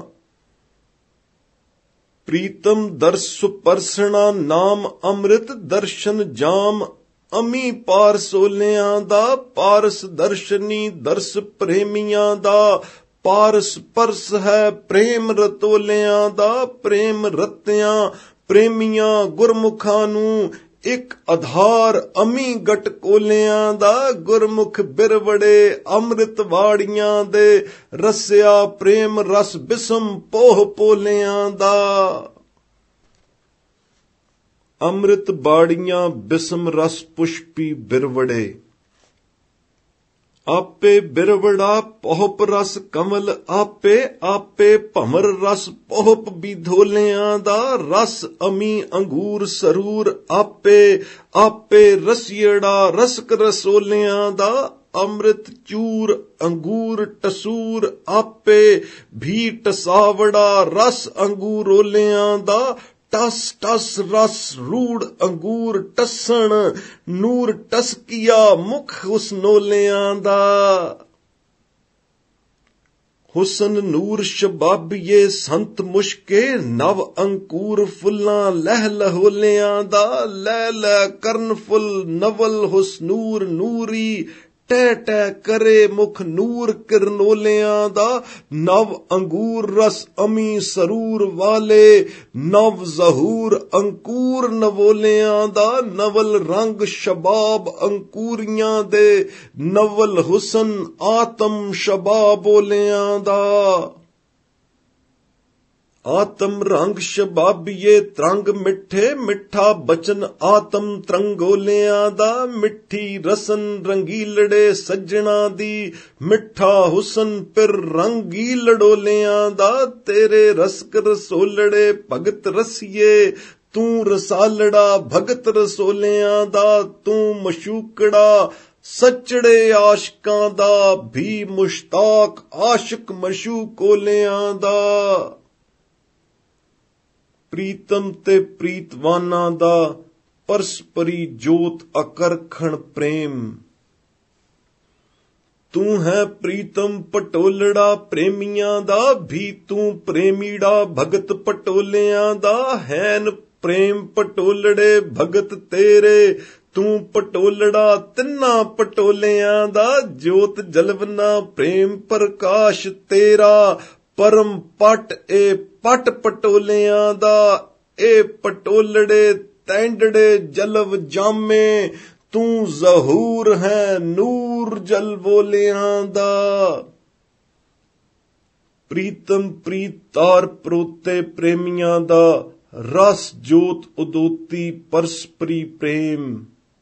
ਪ੍ਰੀਤਮ ਦਰਸ ਸੁਪਰਸਣਾ ਨਾਮ ਅੰਮ੍ਰਿਤ, ਦਰਸ਼ਨ ਜਾਮ ਅਮੀ ਪਾਰਸੋਲਿਆਂ ਦਾ। ਪਾਰਸ ਦਰਸ਼ਨੀ ਦਰਸ ਪ੍ਰੇਮੀਆਂ ਦਾ, ਪਾਰਸ ਪਰਸ ਹੈ ਪ੍ਰੇਮ ਰਤੋਲਿਆਂ ਦਾ। ਪ੍ਰੇਮ ਰਤਿਆਂ ਪ੍ਰੇਮੀਆਂ ਗੁਰਮੁਖਾਂ ਨੂੰ, ਇੱਕ ਆਧਾਰ ਅਮੀ ਗਟ ਕੋਲਿਆਂ ਦਾ। ਗੁਰਮੁਖ ਬਿਰਵੜੇ ਅੰਮ੍ਰਿਤ ਵਾੜੀਆਂ ਦੇ, ਰਸਿਆ ਪ੍ਰੇਮ ਰਸ ਬਿਸਮ ਪੋਹ ਪੋਲਿਆਂ ਦਾ। ਅੰਮ੍ਰਿਤ ਬਾੜੀਆਂ ਬਿਸਮ ਰਸ ਪੁਸ਼ਪੀ ਬਿਰਵੜੇ, ਆਪੇ ਬਿਰਵੜਾ ਪੋਹਪ ਰਸ ਕਮਲ ਆਪੇ। ਆਪੇ ਭਮਰ ਰਸ ਪੋਹਪ ਬਿਧੋਲਿਆਂ ਦਾ। ਰਸ ਅਮੀ ਅੰਗੂਰ ਸਰੂਰ ਆਪੇ, ਆਪੇ ਰਸੀੜਾ ਰਸਕ ਰਸੋਲਿਆਂ ਦਾ। ਅੰਮ੍ਰਿਤ ਚੂਰ ਅੰਗੂਰ ਟਸੂਰ ਆਪੇ, ਵੀ ਟਸਾਵੜਾ ਰਸ ਅੰਗੂਰੋਲਿਆਂ ਦਾ। ਟਸ ਟਸ ਰਸ ਰੂੜ ਅੰਗੂਰ ਟਸਣ, ਨੂਰ ਟਸਕੀਆ ਮੁਖ ਹੁਸਨੋਲਿਆਂ ਦਾ। ਹੁਸਨ ਨੂਰ ਸ਼ਬਾਬੀਏ ਸੰਤ ਮੁਸ਼ਕੇ, ਨਵ ਅੰਕੂਰ ਫੁੱਲਾਂ ਲਹਿ ਲਹੋਲਿਆਂ ਦਾ। ਲੈ ਲੈ ਕਰਨ ਫੁੱਲ ਨਵਲ ਹੁਸਨੂਰ ਨੂਰੀ, ਟੈ ਟੈ ਕਰੇ ਮੁਖ ਨੂਰ ਕਿਰਨੋਲਿਆਂ ਦਾ। ਨਵ ਅੰਗੂਰ ਰਸ ਅਮੀ ਸਰੂਰ ਵਾਲੇ, ਨਵ ਜ਼ਹੂਰ ਅੰਕੂਰ ਨਵੋਲਿਆਂ ਦਾ। ਨਵਲ ਰੰਗ ਸ਼ਬਾਬ ਅੰਕੂਰੀਆਂ ਦੇ, ਨਵਲ ਹੁਸਨ ਆਤਮ ਸ਼ਬਾਬੋਲਿਆਂ ਦਾ। ਆਤਮ ਰੰਗ ਸ਼ਬਾਬੀਏ ਤਰੰਗ ਮਿੱਠੇ, ਮਿੱਠਾ ਬਚਨ ਆਤਮ ਤਰੰਗੋਲਿਆਂ ਦਾ। ਮਿੱਠੀ ਰਸਨ ਰੰਗੀਲੜੇ ਸੱਜਣਾ ਦੀ, ਮਿੱਠਾ ਹੁਸਨ ਫਿਰ ਰੰਗੀ ਲੜੋਲਿਆਂ ਦਾ। ਤੇਰੇ ਰਸਕ ਰਸੋਲੜੇ ਭਗਤ ਰਸੀਏ, ਤੂੰ ਰਸਾਲੜਾ ਭਗਤ ਰਸੋਲਿਆਂ ਦਾ। ਤੂੰ ਮਸ਼ੂਕੜਾ ਸੱਚੜੇ ਆਸ਼ਕਾਂ ਦਾ, ਵੀ ਮੁਸ਼ਤਾਕ ਆਸ਼ਕ ਮਸ਼ੂਕੋਲਿਆਂ ਦਾ। ਪ੍ਰੀਤਮ ਤੇ ਪ੍ਰੀਤਵਾਨਾਂ ਦਾ, ਪਰਸਪਰੀ ਜੋਤ ਅਕਰਖਣ ਪ੍ਰੇਮ। ਤੂੰ ਹੈ ਪ੍ਰੀਤਮ ਪਟੋਲੜਾ ਪ੍ਰੇਮੀਆਂ ਦਾ, ਵੀ ਤੂੰ ਪ੍ਰੇਮੀੜਾ ਭਗਤ ਪਟੋਲਿਆਂ ਦਾ। ਹੈਨ ਪ੍ਰੇਮ ਪਟੋਲੜੇ ਭਗਤ ਤੇਰੇ, ਤੂੰ ਪਟੋਲੜਾ ਤਿੰਨਾ ਪਟੋਲਿਆਂ ਦਾ। ਜੋਤ ਜਲਵਨਾ ਪ੍ਰੇਮ ਪ੍ਰਕਾਸ਼ ਤੇਰਾ, ਪਰਮ ਪਟ ਏ ਪਟ ਪਟੋਲਿਆਂ ਦਾ। ਇਹ ਪਟੋਲੜੇ ਤੈਂਡੜੇ ਜਲਵ ਜਾਮੇ, ਤੂੰ ਜ਼ਹੂਰ ਹੈ ਨੂਰ ਜਲਵੋਲਿਆਂ ਦਾ। ਪ੍ਰੀਤਮ ਪ੍ਰੀਤ ਤਾਰ ਪਰੋਤੇ ਪ੍ਰੇਮੀਆਂ ਦਾ, ਰਸ ਜੋਤ ਉਦੋਤੀ ਪਰਸਪਰੀ ਪ੍ਰੇਮ।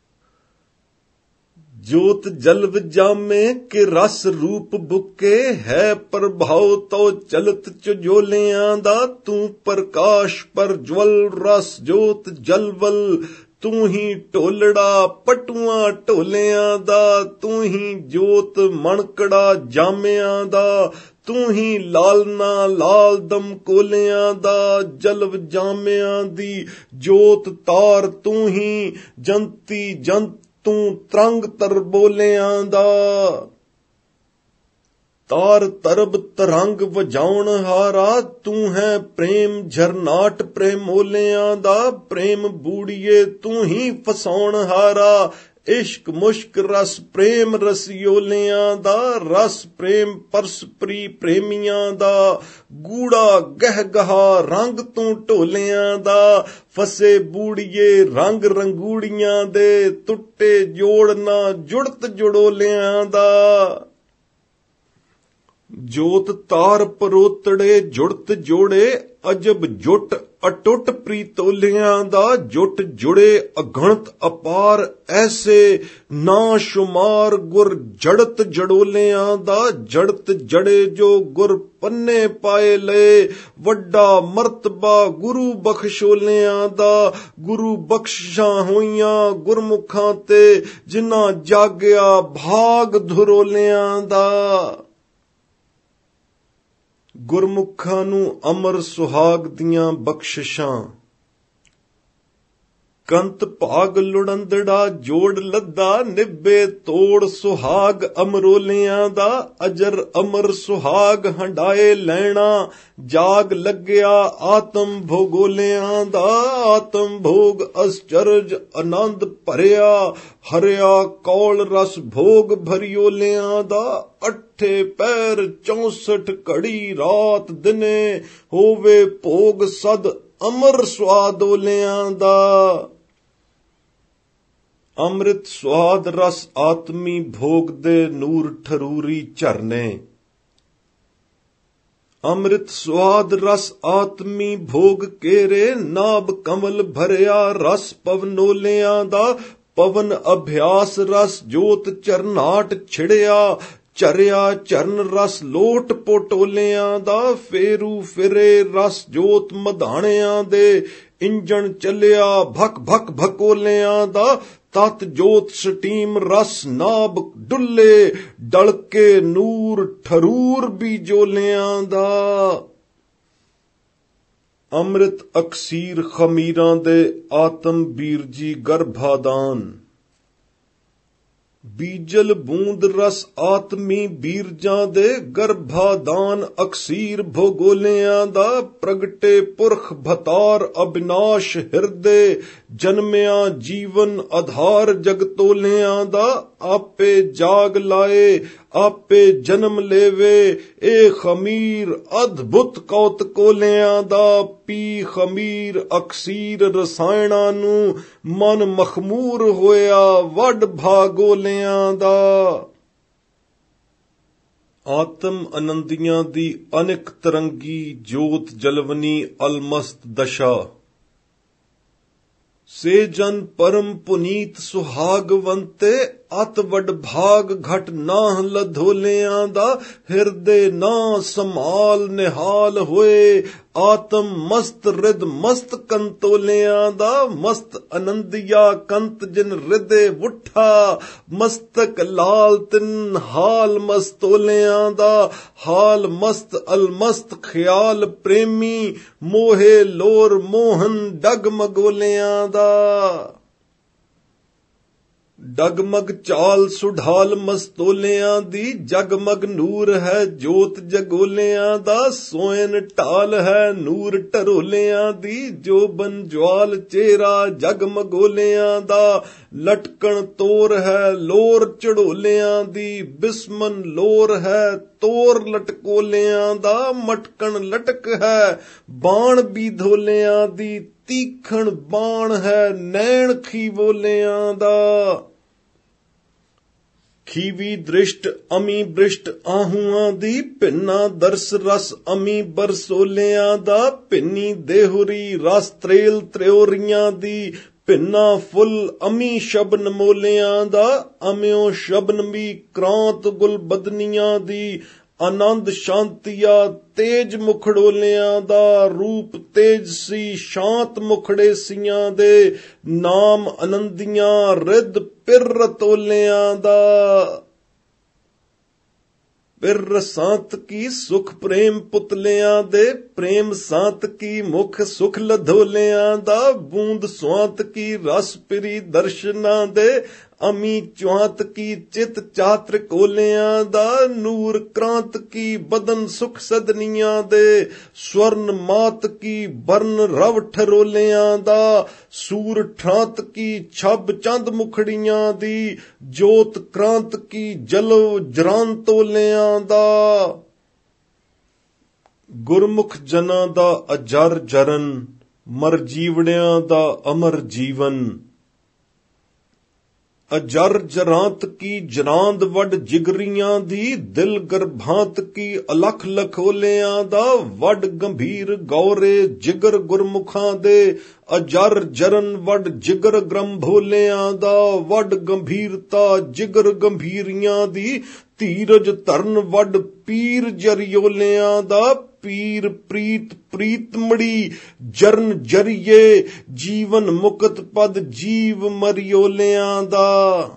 ਜੋਤ ਜਲਵ ਜਾਮੇ ਕਿ ਰਸ ਰੂਪ ਬੁੱਕੇ, ਹੈ ਪ੍ਰਭਾਉ ਤੋ ਚਲਤ ਚਜੋਲਿਆਂ ਦਾ। ਤੂੰ ਪ੍ਰਕਾਸ਼ ਪਰ ਜਵਲ ਰਸ ਜੋਤ ਜਲਵਲ, ਤੂੰ ਹੀ ਢੋਲੜਾ ਪਟੂਆਂ ਢੋਲਿਆਂ ਦਾ। ਤੂੰ ਹੀ ਜੋਤ ਮਣਕੜਾ ਜਾਮਿਆਂ ਦਾ, ਤੂੰ ਹੀ ਲਾਲਨਾ ਲਾਲ ਦਮ ਕੋਲਿਆਂ ਦਾ। ਜਲਵ ਜਾਮਿਆਂ ਦੀ ਜੋਤ ਤਾਰ ਤੂੰ ਹੀ, ਜੰਤੀ ਜੰਤ ਤੂੰ ਤਰੰਗ ਤਰਬੋਲਿਆਂ ਦਾ। ਤਾਰ ਤਰਬ ਤਰੰਗ ਵਜਾਉਣ ਹਾਰਾ, ਤੂੰ ਹੈ ਪ੍ਰੇਮ ਝਰਨਾਟ ਪ੍ਰੇਮੋਲਿਆਂ ਦਾ। ਪ੍ਰੇਮ ਬੂੜੀਏ ਤੂੰ ਹੀ ਫਸਾਉਣ ਹਾਰਾ, ਇਸ਼ਕ ਮੁਸ਼ਕ ਰਸ ਪ੍ਰੇਮ ਰਸਿਓਲਿਆਂ ਦਾ, ਰਸ ਪ੍ਰੇਮ ਪਰਸਪਰੀ ਪ੍ਰੇਮੀਆਂ ਦਾ, ਗੂੜਾ ਗਹਿ ਗਹਾ ਰੰਗ ਤੂੰ ਢੋਲਿਆਂ ਦਾ, ਫਸੇ ਬੂੜੀਏ ਰੰਗ ਰੰਗੂੜੀਆਂ ਦੇ, ਟੁੱਟੇ ਜੋੜ ਨਾ ਜੁੜਤ ਜੁੜੋਲਿਆਂ ਦਾ। ਜੋਤ ਤਾਰ ਪਰੋਤੜੇ ਜੁੜਤ ਜੋੜੇ, ਅਜਬ ਜੁਟ ਅਟੁੱਟ ਪ੍ਰੀਤੋਲਿਆਂ ਦਾ, ਜੁਟ ਜੁੜੇ ਅਗਣਤ ਅਪਾਰ ਐਸੇ, ਨਾ ਸ਼ੁਮਾਰ ਗੁਰ ਜੜਤ ਜੜੋਲਿਆਂ ਦਾ, ਜੜਤ ਜੜੇ ਜੋ ਗੁਰ ਪੰਨੇ ਪਾਏ ਲਏ, ਵੱਡਾ ਮਰਤਬਾ ਗੁਰੂ ਬਖਸ਼ੋਲਿਆਂ ਦਾ, ਗੁਰੂ ਬਖਸ਼ਾਂ ਹੋਈਆਂ ਗੁਰਮੁਖਾਂ ਤੇ, ਜਿਨ੍ਹਾਂ ਜਾਗਿਆ ਭਾਗ ਧੁਰੋਲਿਆਂ ਦਾ। ਗੁਰਮੁਖਾਂ ਨੂੰ ਅਮਰ ਸੁਹਾਗ ਦੀਆਂ ਬਖਸ਼ਿਸ਼ਾਂ, ਕੰਤ ਭਾਗ ਲੁੜੰਦੜਾ ਜੋੜ ਲੱਦਾ, ਨਿਭੇ ਤੋੜ ਸੁਹਾਗ ਅਮਰੋਲਿਆਂ ਦਾ, ਅਜਰ ਅਮਰ ਸੁਹਾਗ ਹੰਡਾਏ ਲੈਣਾ, ਜਾਗ ਲੱਗਿਆ ਆਤਮ ਭੋਗੋਲਿਆਂ ਦਾ, ਆਤਮ ਭੋਗ ਅਸਚਰਜ ਆਨੰਦ ਭਰਿਆ, ਹਰਿਆ ਕੌਲ ਰਸ ਭੋਗ ਭਰਿਓਲਿਆਂ ਦਾ, ਅੱਠੇ ਪੈਰ ਚੌਸਠ ਘੜੀ ਰਾਤ ਦਿਨੇ, ਹੋਵੇ ਭੋਗ ਸਦ ਅਮਰ ਸਵਾਦੋਲਿਆਂ ਦਾ। ਅੰਮ੍ਰਿਤ ਸਵਾਦ ਰਸ ਆਤਮੀ ਭੋਗ ਦੇ ਨੂਰ ਠਰੂਰੀ ਝਰਨੇ, ਅੰਮ੍ਰਿਤ ਸਵਾਦ ਰਸ ਆਤਮੀ ਭੋਗ ਕੇਰੇ, ਨਾਭ ਕਮਲ ਭਰਿਆ ਰਸ ਪਵਨੋਲਿਆਂ ਦਾ, ਪਵਨ ਅਭਿਆਸ ਰਸ ਜੋਤ ਚਰਨਾਟ ਛਿੜਿਆ, ਚਰਿਆ ਚਰਨ ਰਸ ਲੋਟ ਪੋਟੋਲਿਆਂ ਦਾ, ਫੇਰੂ ਫਿਰੇ ਰਸ ਜੋਤ ਮਧਾਣਿਆਂ ਦੇ, ਇੰਜਣ ਚੱਲਿਆ ਭਕ ਭਕ ਭਕੋਲਿਆਂ ਦਾ, ਤਤ ਜੋਤ ਸਟੀਮ ਰਸ ਨਾਭ ਡੁੱਲੇ, ਡਲਕੇ ਨੂਰ ਠਰੂਰ ਬੀਜੋਲਿਆਂ ਦਾ। ਅੰਮ੍ਰਿਤ ਅਕਸੀਰ ਖਮੀਰਾਂ ਦੇ ਆਤਮ ਬੀਰਜੀ ਗਰਭਾਦਾਨ, ਬੀਜਲ ਬੂੰਦ ਰਸ ਆਤਮੀ ਬੀਰਜਾਂ ਦੇ, ਗਰਭਾਦਾਨ ਅਕਸੀਰ ਭੋਗੋਲਿਆਂ ਦਾ, ਪ੍ਰਗਟੇ ਪੁਰਖ ਭਤਾਰ ਅਬਿਨਾਸ਼ ਹਿਰਦੇ, ਜਨਮਿਆ ਜੀਵਨ ਆਧਾਰ ਜਗਤੋਲਿਆਂ ਦਾ, ਆਪੇ ਜਾਗ ਲਾਏ ਆਪੇ ਜਨਮ ਲੇਵੇ, ਇਹ ਖਮੀਰ ਅਦਭੁਤ ਕੌਤਕੋਲਿਆਂ ਦਾ, ਪੀ ਖਮੀਰ ਅਕਸੀਰ ਰਸਾਇਣਾਂ ਨੂੰ, ਮਨ ਮਖਮੂਰ ਹੋਇਆ ਵੱਡ ਭਾਗੋਲਿਆਂ ਦਾ। ਆਤਮ ਅਨੰਦੀਆਂ ਦੀ ਅਨਿਕ ਤਰੰਗੀ ਜੋਤ ਜਲਵਨੀ ਅਲਮਸਤ ਦਸ਼ਾ, ਸੇ ਜਨ ਪਰਮ ਪੁਨੀਤ ਸੁਹਾਗਵੰਤੇ, ਅਤ ਵੱਡ ਭਾਗ ਘਟ ਨਾਹ ਲਧੋਲਿਆਂ ਦਾ, ਹਿਰਦੇ ਨਾ ਸੰਭਾਲ ਨਿਹਾਲ ਹੋਏ, ਆਤਮ ਮਸਤ ਰਿਦ ਮਸਤ ਕੰਤੋਲਿਆਂ ਦਾ, ਮਸਤ ਅਨੰਦਿਆ ਕੰਤ ਜਿਨ ਰਿਦੇ ਉੱਠਾ, ਮਸਤਕ ਲਾਲ ਤਿਨ ਹਾਲ ਮਸਤੋਲਿਆਂ ਦਾ, ਹਾਲ ਮਸਤ ਅਲਮਸਤ ਖਿਆਲ ਪ੍ਰੇਮੀ, ਮੋਹੇ ਲੋਰ ਮੋਹਨ ਡਗਮਗੋਲਿਆਂ ਦਾ। ਡਗਮਗ ਚਾਲ ਸੁਢਾਲ ਮਸਤੋਲਿਆਂ ਦੀ, ਜਗਮਗ ਨੂਰ ਹੈ ਜੋਤ ਜਗੋਲਿਆਂ ਦਾ, ਸੋਇਨ ਢਾਲ ਹੈ ਨੂਰ ਢਰੋਲਿਆਂ ਦੀ, ਜੋ ਬਨ ਜਵਾਲ ਚਿਹਰਾ ਜਗਮਗੋਲਿਆਂ ਦਾ, ਲਟਕਣ ਤੋਰ ਹੈ ਲੋਰ ਚੜੋਲਿਆਂ ਦੀ, ਬਿਸਮਨ ਲੋਰ ਹੈ ਤੋਰ ਲਟਕੋਲਿਆਂ ਦਾ, ਮਟਕਣ ਲਟਕ ਹੈ ਬਾਣ ਬੀਧੋਲਿਆਂ ਦੀ, ਤੀਖਣ ਬਾਣ ਹੈ ਨੈਣ ਖੀਵੋਲਿਆਂ ਦਾ। ਖੀਵੀ ਦ੍ਰਿਸ਼ਟ ਅਮੀ ਬ੍ਰਿਸ਼ਟ ਆਹੂਆਂ ਦੀ, ਭਿੰਨਾ ਦਰਸ ਰਸ ਅਮੀ ਬਰਸੋਲਿਆਂ ਦਾ, ਭਿੰਨੀ ਦੇਹੁਰੀ ਰਸ ਤ੍ਰੇਲ ਤ੍ਰਿਓਰੀਆਂ ਦੀ, ਭਿੰਨਾ ਫੁੱਲ ਅਮੀ ਸ਼ਬਨ ਮੋਲਿਆਂ ਦਾ, ਅਮਿਓ ਸ਼ਬਨ ਵੀ ਕ੍ਰਾਂਤ ਗੁਲ ਬਦਨੀਆਂ ਦੀ, ਆਨੰਦ ਸ਼ਾਂਤੀਆ ਤੇਜ ਮੁਖੜੋਲਿਆਂ ਦਾ, ਰੂਪ ਤੇਜਸੀ ਸ਼ਾਂਤ ਮੁਖੜੇ ਸੀਆਂ ਦੇ, ਨਾਮ ਆਨੰਦੀਆਂ ਰਿੱਧ ਪਿਰ ਰਤੋਲਿਆਂ ਦਾ। ਪਿਰ ਸਾਂਤ ਕੀ ਸੁਖ ਪ੍ਰੇਮ ਪੁਤਲਿਆਂ ਦੇ, ਪ੍ਰੇਮ ਸਾਂਤ ਕੀ ਮੁਖ ਸੁਖ ਲਧੋਲਿਆਂ ਦਾ, ਬੂੰਦ ਸੁਆਂਤ ਕੀ ਰਸ ਪਿਰੀ ਦਰਸ਼ਨਾਂ ਦੇ, ਅਮੀ ਚੁਆਤ ਕੀ ਚਿਤ ਚਾਤਰ ਕੋਲਿਆਂ ਦਾ, ਨੂਰ ਕ੍ਰਾਂਤ ਕੀ ਬਦਨ ਸੁਖ ਸਦਨੀਆਂ ਦੇ, ਸਵਰਨ ਮਾਤ ਕੀ ਬਰਨ ਰਵ ਠਰੋਲਿਆਂ ਦਾ, ਸੂਰ ਠਾਂਤ ਕੀ ਛਬ ਚੰਦ ਮੁਖੜੀਆਂ ਦੀ, ਜੋਤ ਕ੍ਰਾਂਤ ਕੀ ਜਲੋ ਜਰਾਂ ਤੋਲਿਆਂ ਦਾ। ਗੁਰਮੁਖ ਜਨਾਂ ਦਾ ਅਜਰ ਜਰਨ, ਮਰ ਜੀਵੜਿਆਂ ਦਾ ਅਮਰ ਜੀਵਨ। ਅਜਰ ਜਰਾਂਤ ਕੀ ਜਰਾਂਦ ਵੱਡ ਜਿਗਰੀਆਂ ਦੀ, ਦਿਲ ਗਰਭਾਂਤ ਕੀ ਅਲਖ ਲਖੋਲਿਆਂ ਦਾ, ਵੱਡ ਗੰਭੀਰ ਗੌਰੇ ਜਿਗਰ ਗੁਰਮੁਖਾਂ ਦੇ, ਅਜਰ ਜਰਨ ਵੱਡ ਜਿਗਰ ਗ੍ਰੰਭੋਲਿਆਂ ਦਾ, ਵੱਡ ਗੰਭੀਰਤਾ ਜਿਗਰ ਗੰਭੀਰੀਆਂ ਦੀ, ਧੀਰਜ ਧਰਨ ਵੱਡ ਪੀਰ ਜਰਿਓਲਿਆਂ ਦਾ, ਪੀਰ ਪ੍ਰੀਤ ਪ੍ਰੀਤਮੜੀ ਜਰਨ ਜਰੀਏ, ਜੀਵਨ ਮੁਕਤ ਪਦ ਜੀਵ ਮਰਿਓਲਿਆਂ ਦਾ।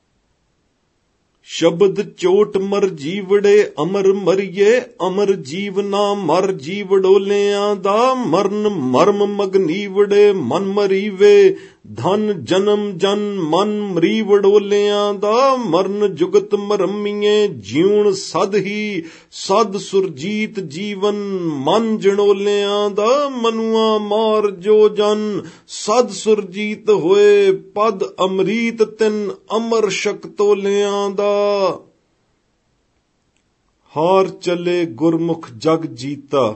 ਸ਼ਬਦ ਚੋਟ ਮਰ ਜੀਵੜੇ ਅਮਰ ਮਰੀਏ, ਅਮਰ ਜੀਵਨਾ ਮਰ ਜੀਵੜੋਲਿਆਂ ਦਾ, ਮਰਨ ਮਰਮ ਮਗਨੀਵੜੇ ਮਨ ਮਰੀਵੇ, ਧਨ ਜਨਮ ਜਨ ਮਨ ਮਰੀਵੜੋਲਿਆਂ ਦਾ, ਮਰਨ ਜੁਗਤ ਮਰਮੀਏ ਜਿਉਣ ਸਦ ਹੀ, ਸਦ ਸੁਰਜੀਤ ਜੀਵਨ ਮਨ ਜਣੋਲਿਆਂ ਦਾ, ਮਨੁਆ ਮਾਰ ਜੋ ਜਨ ਸਦ ਸੁਰਜੀਤ ਹੋਏ, ਪਦ ਅੰਮ੍ਰਿਤ ਤਿਨ ਅਮਰ ਸ਼ਕਤੋਲਿਆਂ ਦਾ। ਹਾਰ ਚਲੇ ਗੁਰਮੁਖ ਜਗ ਜੀਤਾ,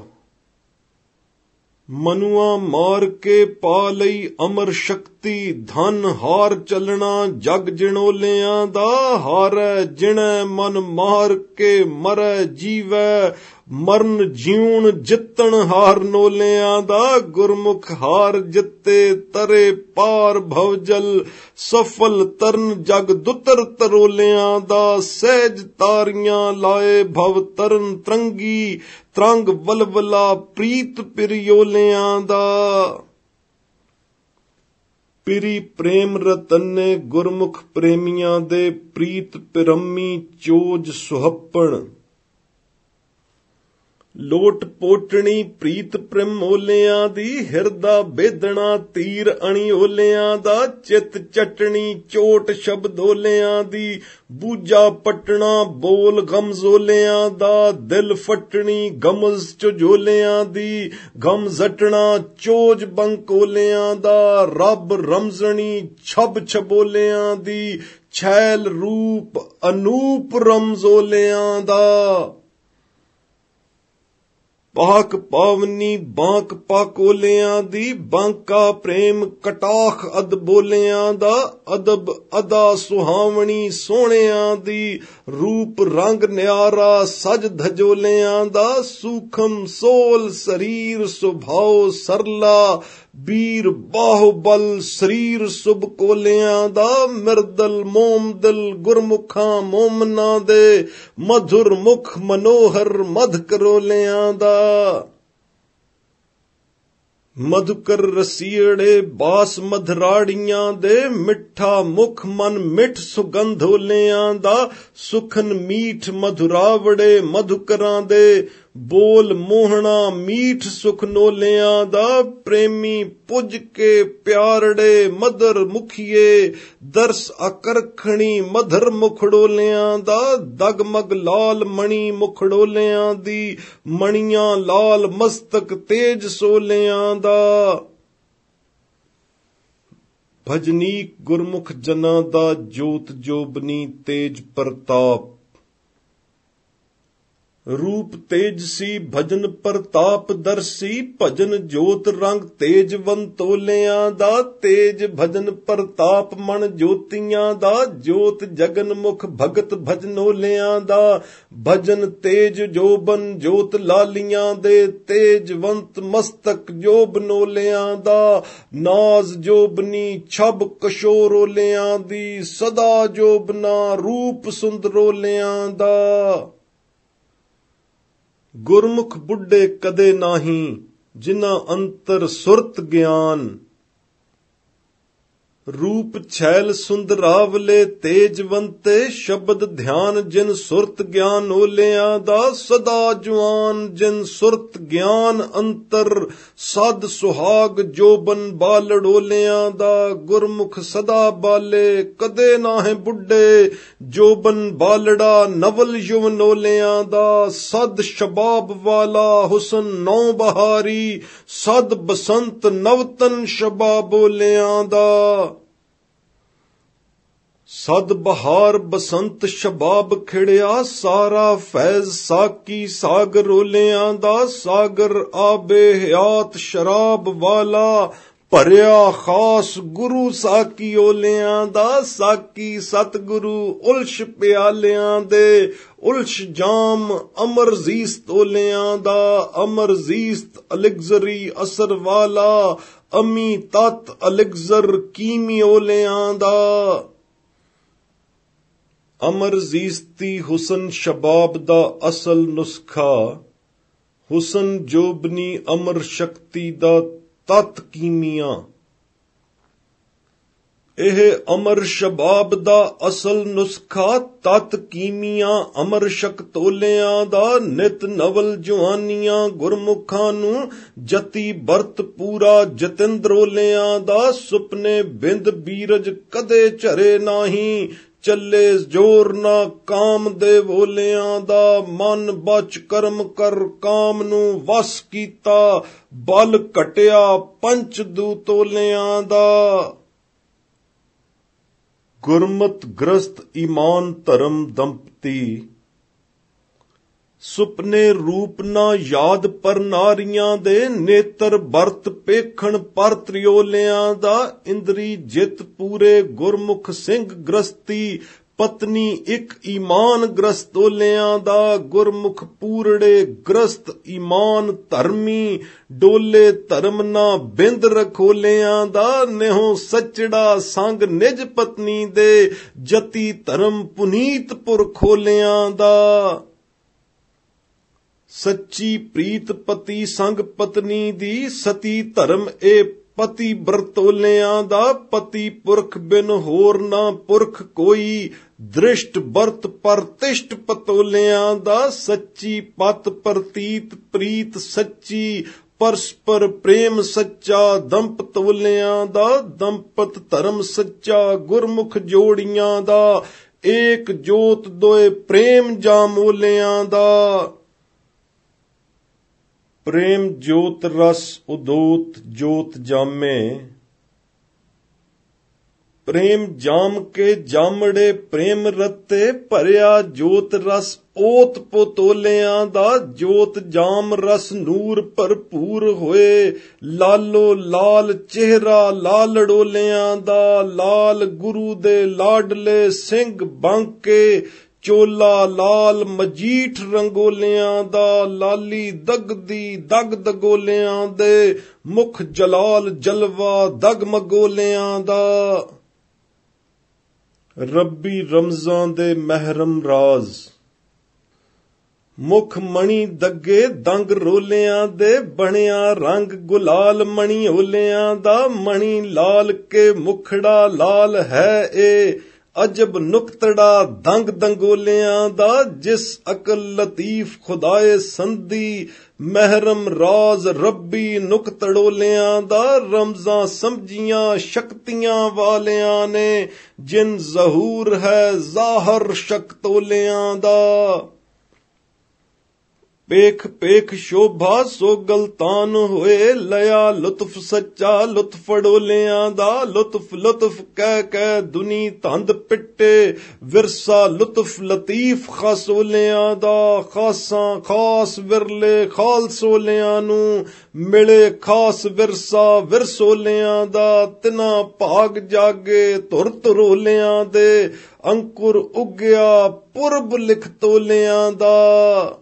ਮਨੁਆ ਮਾਰ ਕੇ ਪਾ ਲਈ ਅਮਰ ਸ਼ਕਤੀ, ਧਨ ਹਾਰ ਚੱਲਣਾ ਜਗ ਜਣੋਲਿਆਂ ਦਾ, ਹਾਰੈ ਜਿਣੈ ਮਨ ਮਾਰ ਕੇ ਮਰੈ ਜੀਵੈ, ਮਰਨ ਜਿਉਣ ਜਿੱਤਣ ਹਾਰ ਨੋਲਿਆਂ ਦਾ, ਗੁਰਮੁਖ ਹਾਰ ਜਿੱਤੇ ਤਰੇ ਪਾਰ ਭਵਜਲ, ਸਫਲ ਤਰਨ ਜਗ ਦੁੱਤਰ ਤਰੋਲਿਆਂ ਦਾ, ਸਹਿਜ ਤਾਰੀਆਂ ਲਾਏ ਭਵ ਤਰਨ ਤਰੰਗੀ, ਤਰੰਗ ਵਲਵਲਾ ਪ੍ਰੀਤ ਪਿਰਿਓਲਿਆਂ ਦਾ। ਪਿਰੀ ਪ੍ਰੇਮ ਰਤਨੇ ਗੁਰਮੁਖ ਪ੍ਰੇਮੀਆਂ ਦੇ, ਪ੍ਰੀਤ ਪਿਰਮੀ ਚੋਜ ਸੁਹੱਪਣ, ਲੋਟ ਪੋਟਣੀ ਪ੍ਰੀਤ ਪ੍ਰਮੋਲਿਆਂ ਦੀ, ਹਿਰਦਾ ਬੇਦਣਾ ਤੀਰ ਅਣਿਓਲਿਆਂ ਦਾ, ਚਿਤ ਚਟਣੀ ਚੋਟ ਸ਼ਬਦੋਲਿਆਂ ਦੀ, ਬੂਜਾ ਪਟਣਾ ਬੋਲ ਗਮਜ਼ੋਲਿਆਂ ਦਾ, ਦਿਲ ਫਟਣੀ ਗਮਜ਼ ਚੁਝੋਲਿਆਂ ਦੀ, ਗਮ ਜ਼ਟਣਾ ਚੋਜ ਬੰਕੋਲਿਆਂ ਦਾ, ਰੱਬ ਰਮਜ਼ਣੀ ਛਬ ਛਬੋਲਿਆਂ ਦੀ, छैल रूप अनूप रमजोलियां दा। पाक पावनी बांक पाकोलियां दी, बांका प्रेम कटाख अद बोलियां दा, अदब अदा सुहावनी सोहणियां दी, रूप रंग न्यारा सज धजोलियां दा, सूखम सोल शरीर सुभाव सरला, बीर बाहुबल शरीर सुब कोलियां दा, मिर्दल मोम दिल गुरमुखा मोमना दे, मधुर मुख मनोहर मध करोलियां दा। मधुकर रसीड़े बास मधराड़ियां दे, मिठा मुख मन मिठ सुगंधोलियां दा, सुखन मीठ मधुरावड़े मधुकरां दे, बोल मोहना मीठ सुख नोलियां दा, प्रेमी पुज के प्यारड़े मदर मुखिए, दर्श अकरखणी मधर मुखड़ोलियां दा, दगमग लाल मणि मुखड़ोलियां दी, मणियां लाल मस्तक तेज सोलियां दा। भजनीक गुरमुख जना दा, जोत जोबनी तेज प्रताप, रूप तेजसी भजन प्रताप दर्शी, भजन जोत रंग तेजवंतोलियां दा, तेज भजन प्रताप मन ज्योतियां दा, जोत जगन मुख भगत भजनोलियां दा, भजन तेज जोबन जोत लालियां दे, तेजवंत मस्तक जोबनोलियां दा, नाज जोबनी छब कशोरोलियां दी, सदा जोबना रूप सुंदरोलियां दा। गुरमुख बुढ़े कदे नाही, जिना अंतर सुरत ज्ञान, रूप छैल सुंदरावले तेजवंते शब्द ध्यान जिन सुरत ज्ञान ओलियां दा सदा जुआन जिन सुरत ज्ञान अंतर सद सुहाग जोबन बालड़ ओलियां दा गुरमुख सदा बाले कदे ना है बुढ़े जोबन बालड़ा नवल युवन ओलियां दा सद शबाब वाला हुसन नौ बहारी सद बसंत नवतन शबाब ओलियां दा सद बहार बसंत शबाब खिड़िया सारा फैज साकी सागर ओलियां दा सागर आबे हयात शराब वाला भरिया खास गुरु साकी ओलियां दा साकी सतगुरु उल्श प्यालियां दे उल्श जाम अमर जीस्त ओलियां दा अमर जीस्त अलिगजरी असर वाला अमी तत अलिगजर कीमी ओलियां दा अमर जीस्ती हुसन शबाब दा असल नुस्खा हुसन जोबनी अमर शक्ति दा तत कीमिया एह अमर शबाब दा असल नुस्खा तत कीमिया अमर शक्तोलियां दा नित नवल जुआनियां गुरमुखां नू जति बरत पूरा जतिंद्रोलियां दा सुपने बिंद बीरज कदे झरे नाही चले जोर ना काम दे बोलियां दा मन बच कर्म कर काम नू वस कीता बल घटिया पंच दूतोलियां दा गुरमत ग्रस्त ईमान धर्म दंपति सुपने रूप ना याद पर नारियां दे नेत्र बरत पेखण पर त्रियोलियां दा इंद्री जित पूरे गुरमुख सिंह ग्रस्ती पत्नी एक ईमान ग्रस्तोलियां दा गुरमुख पूरड़े ग्रस्त ईमान धर्मी डोले धर्म ना बिंद रखोलियां दा नेहो सचड़ा संग निज पत्नी दे जति धर्म पुनीत पुर खोलियां दा सच्ची प्रीत पति संग पत्नी दी सती धर्म ए पति बरतोलियां दा पति पुरख बिन होर ना पुरख कोई दृष्ट बरत परतिष्ठ पतोलियां दा सच्ची पत प्रतीत प्रीत सच्ची परस्पर प्रेम सच्चा दंपतोलियां दा दंपत धर्म सच्चा गुरमुख जोड़ियां दा एक जोत दोए प्रेम जामोलियां दा प्रेम जोत रस उदोत जोत जामे प्रेम जाम के जामड़े प्रेम रते भरिया जोत रस ओत पोतोलियां दा जोत जाम रस नूर भरपूर होए लालो लाल चेहरा लालड़ोलियां दा लाल गुरु दे लाडले सिंह बांके चोला लाल मजीठ रंगोलियां दा लाली दगदी दग दगोलियां दे मुख जलाल जलवा दग मगोलियां दा रब्बी रमजान दे महरम राज मुख मणि दगे दंग रोलियां दे बनिया रंग गुलाल मणि होलियां दा मणि लाल के मुखड़ा लाल है ए अजब नुक्तड़ा दंग दंगोलियां दा जिस अकल लतीफ खुदाए संदी महरम राज रब्बी नुक्तड़ोलियां दा रमजां समझियां शक्तियां वालियां ने जिन जहूर है जाहर शक्तोलियां दा पेख पेख शोभा सो गलतान होए लया लुत्फ सच्चा लुत्फ डोलियां दा लुत्फ लुत्फ कह कह दुनी तंद पिट्टे विरसा लुत्फ लतीफ खासोलियां दा खासां खास विरले खालसोलियां नू मिले खास विरसा विरसोलियां दा तिना भाग जागे धुर धुरोलियां दे अंकुर उगया पुरब लिख तोलियां दा